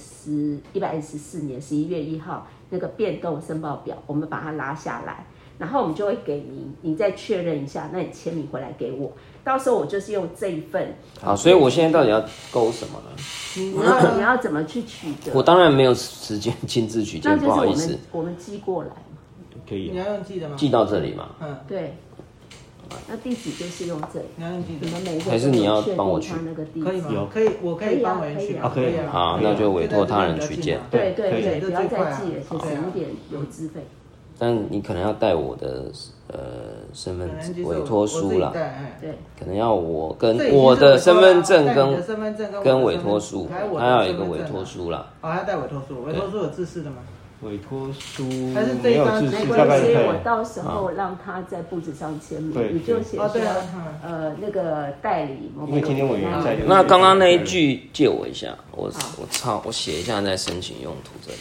114年11月1号那个变动申报表，我们把它拉下来，然后我们就会给您，你再确认一下，那你签名回来给我，到时候我就是用这一份。 好，所以我现在到底要勾什么呢？ 你要怎么去取得？ 我当然没有时间亲自取件， 那就是不好意思， 我们寄过来嘛。 可以你要用寄的吗？ 寄到这里嘛。 对，那地址就是用这里。 你要用寄的你们每一个还是你要都有帮我取确定他那个地址可以吗？ 有可以，我可以帮委员取吗？ 可以啊。 好，那就委托他人取件。 对可以对，不要再寄了， 这最快啊省一点邮资费。 但你可能要带我的身份委托书啦， 对， 可能要我跟这已经是我的身份证带你的身份证跟委托书， 还有我的还有一个身份证委托书啦。 哦，还要带委托书，委托书有制式的吗？ 委托书还是这没一张没有自式，大关系， 概可以我到时候让他在簿子上签名， 对你就写说哦对啊那个代理。 因为今天委员在这里那刚刚那一句借我一下，我写一下在申请用途这里。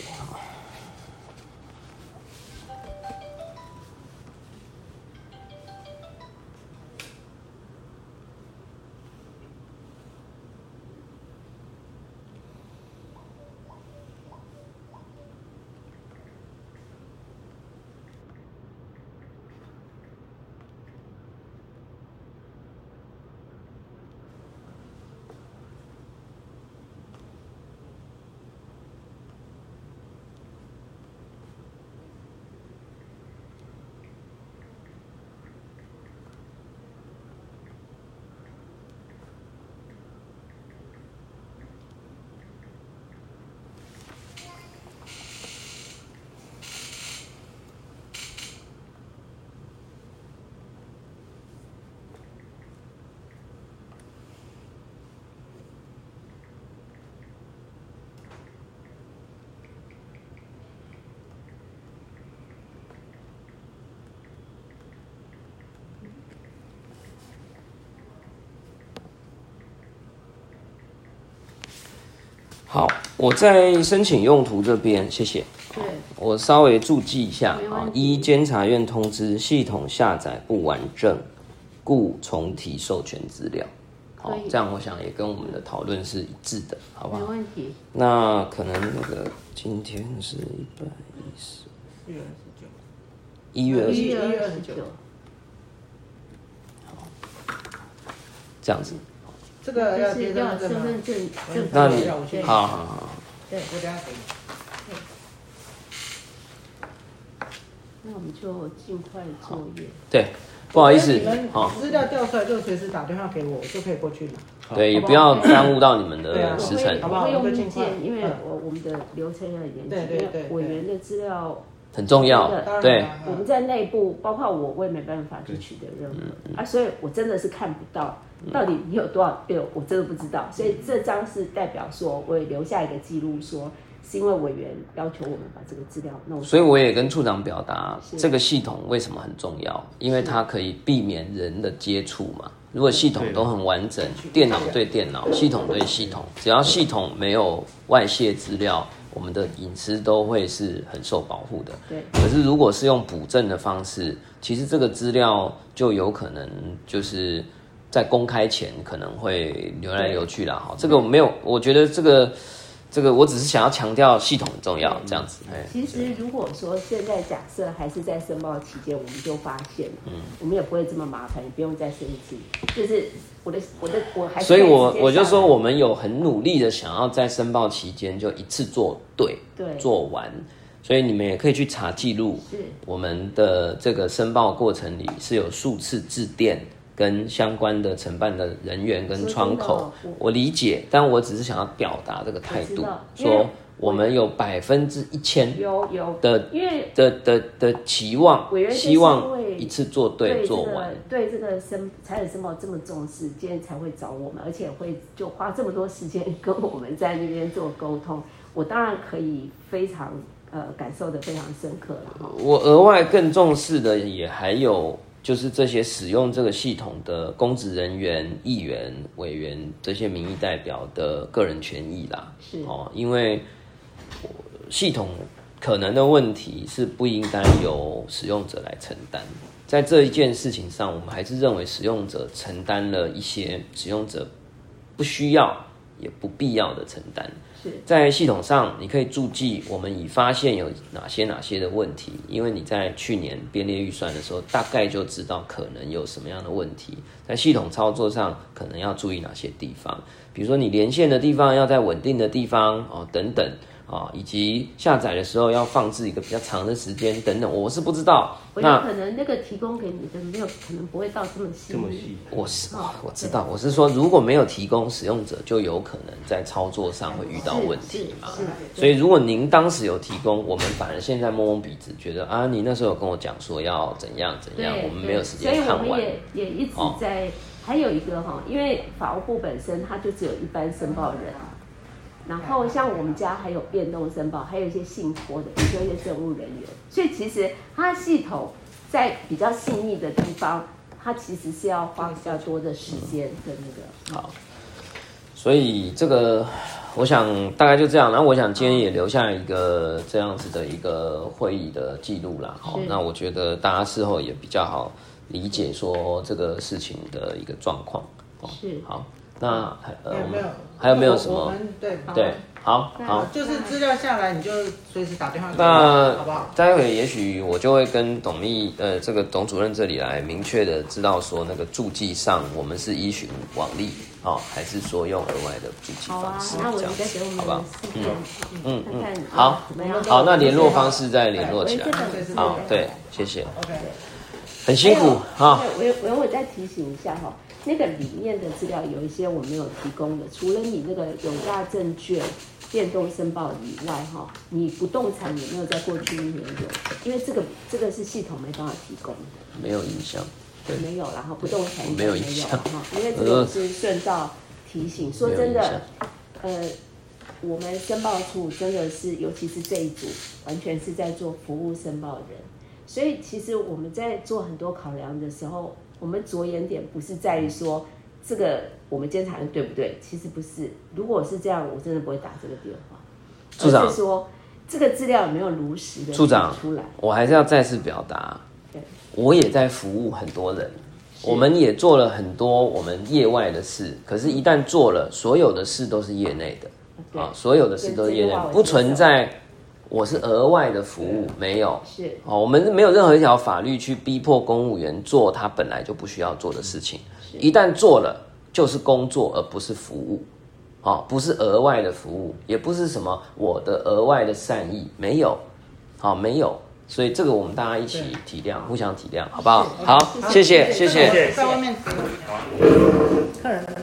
好，我在申请用途这边，谢谢。 对， 我稍微注记一下啊。 没问题依监察院通知，系统下载不完整，故重提授权资料。好可以， 这样我想也跟我们的讨论是一致的，好不没好？ 问题。 那可能那个今天是110， 1月29。 1月29， 1月29， 这样子。 这个要就是要身份证正那你反面对好， 对， 我等下给你。 那我们就尽快作业。 对，不好意思你们哦， 资料调出来就随时打电话给我，我就可以过去拿。 对，也好不好不要耽误到你们对啊的时程我，会用密好不好我们就尽快件，因为我们的流程要严谨， 对对对因为委员的资料。 很重要真的。 对， 我们在内部，包括我也没办法去取得任何所以我真的是看不到到底你有多少 bill，我真的不知道。所以这张是代表说，我也留下一个记录，说是因为委员要求我们把这个资料弄。 所以我也跟处长表达是这个系统为什么很重要，因为它可以避免人的接触嘛。如果系统都很完整，电脑对电脑，系统对系统，只要系统没有外泄资料，我们的隐私都会是很受保护的。 对。 可是如果是用补正的方式，其实这个资料就有可能就是在公开前可能会流来流去啦。哈，这个没有，我觉得这个我只是想要强调系统很重要，这样子。 其实如果说现在假设还是在申报期间，我们就发现，我们也不会这么麻烦，你不用再申请。就是我还是。 所以我就说，我们有很努力的想要在申报期间就一次做对，做完。所以你们也可以去查记录，我们的这个申报过程里是有数次致电跟相关的承办的人员跟窗口，我理解，但我只是想要表达这个态度，说我们有1000% 有的因为的期望，希望一次做对做完。 对这个财产申报这么重视，今天才会找我们，而且会就花这么多时间跟我们在那边做沟通。我当然可以非常感受得非常深刻了。 我额外更重视的也还有。就是这些使用这个系统的公职人员、议员、委员这些民意代表的个人权益啦， 是哦，因为系统可能的问题是不应该由使用者来承担。在这一件事情上，我们还是认为使用者承担了一些使用者不需要也不必要的承担。在系统上，你可以注记我们已发现有哪些的问题，因为你在去年编列预算的时候，大概就知道可能有什么样的问题。在系统操作上，可能要注意哪些地方，比如说你连线的地方要在稳定的地方哦，等等。以及下载的时候要放置一个比较长的时间等等，我是不知道。 我有可能那个提供给你的没有，可能不会到这么细。 我知道，我是说如果没有提供，使用者就有可能在操作上会遇到问题嘛。所以如果您当时有提供，我们反而现在摸摸鼻子，觉得啊，你那时候有跟我讲说要怎样，我们没有时间看完。 所以我们也一直在。还有一个因为法务部本身它就只有一般申报人。然后像我们家还有变动申报，还有一些信托的，比如说一些政务人员，所以其实它系统在比较细腻的地方，它其实是要花比较多的时间的那个。 好，所以这个我想大概就这样，然后我想今天也留下一个这样子的一个会议的记录啦。好，那我觉得大家事后也比较好理解说这个事情的一个状况。 是好。那还有没有什么？对，好， 就是资料下来你就随时打电话给我，好不好？ 待会也许我就会跟这个董主任这里来明确的知道说那个注记上我们是依循往例还是说用额外的注记方式？ 那我应该给我们的 4件，好，那联络方式再联络起来。好，对，谢谢。很辛苦哈。 我再提醒一下那个里面的资料有一些我没有提供的，除了你那个有价证券变动申报以外你不动产有没有在过去1年有？因为这个是系统没办法提供的， 没有影响， 没有，然后不动产没有影响因为这个是顺道提醒。说真的，我们申报处真的是，尤其是这一组，完全是在做服务申报人，所以其实我们在做很多考量的时候。我们着眼点不是在于说这个我们监察人对不对，其实不是。如果是这样，我真的不会打这个电话。 处长， 而是说这个资料有没有如实的处长出来？ 我还是要再次表达，我也在服务很多人，我们也做了很多我们业外的事，可是一旦做了，所有的事都是业内的所有的事都是业内，不存在我是额外的服务，没有。 是我们没有任何一条法律去逼迫公务员做他本来就不需要做的事情，一旦做了就是工作，而不是服务。不是额外的服务，也不是什么我的额外的善意，没有，没有，所以这个我们大家一起体谅，互相体谅，好不好？好，谢谢。 在外面客人。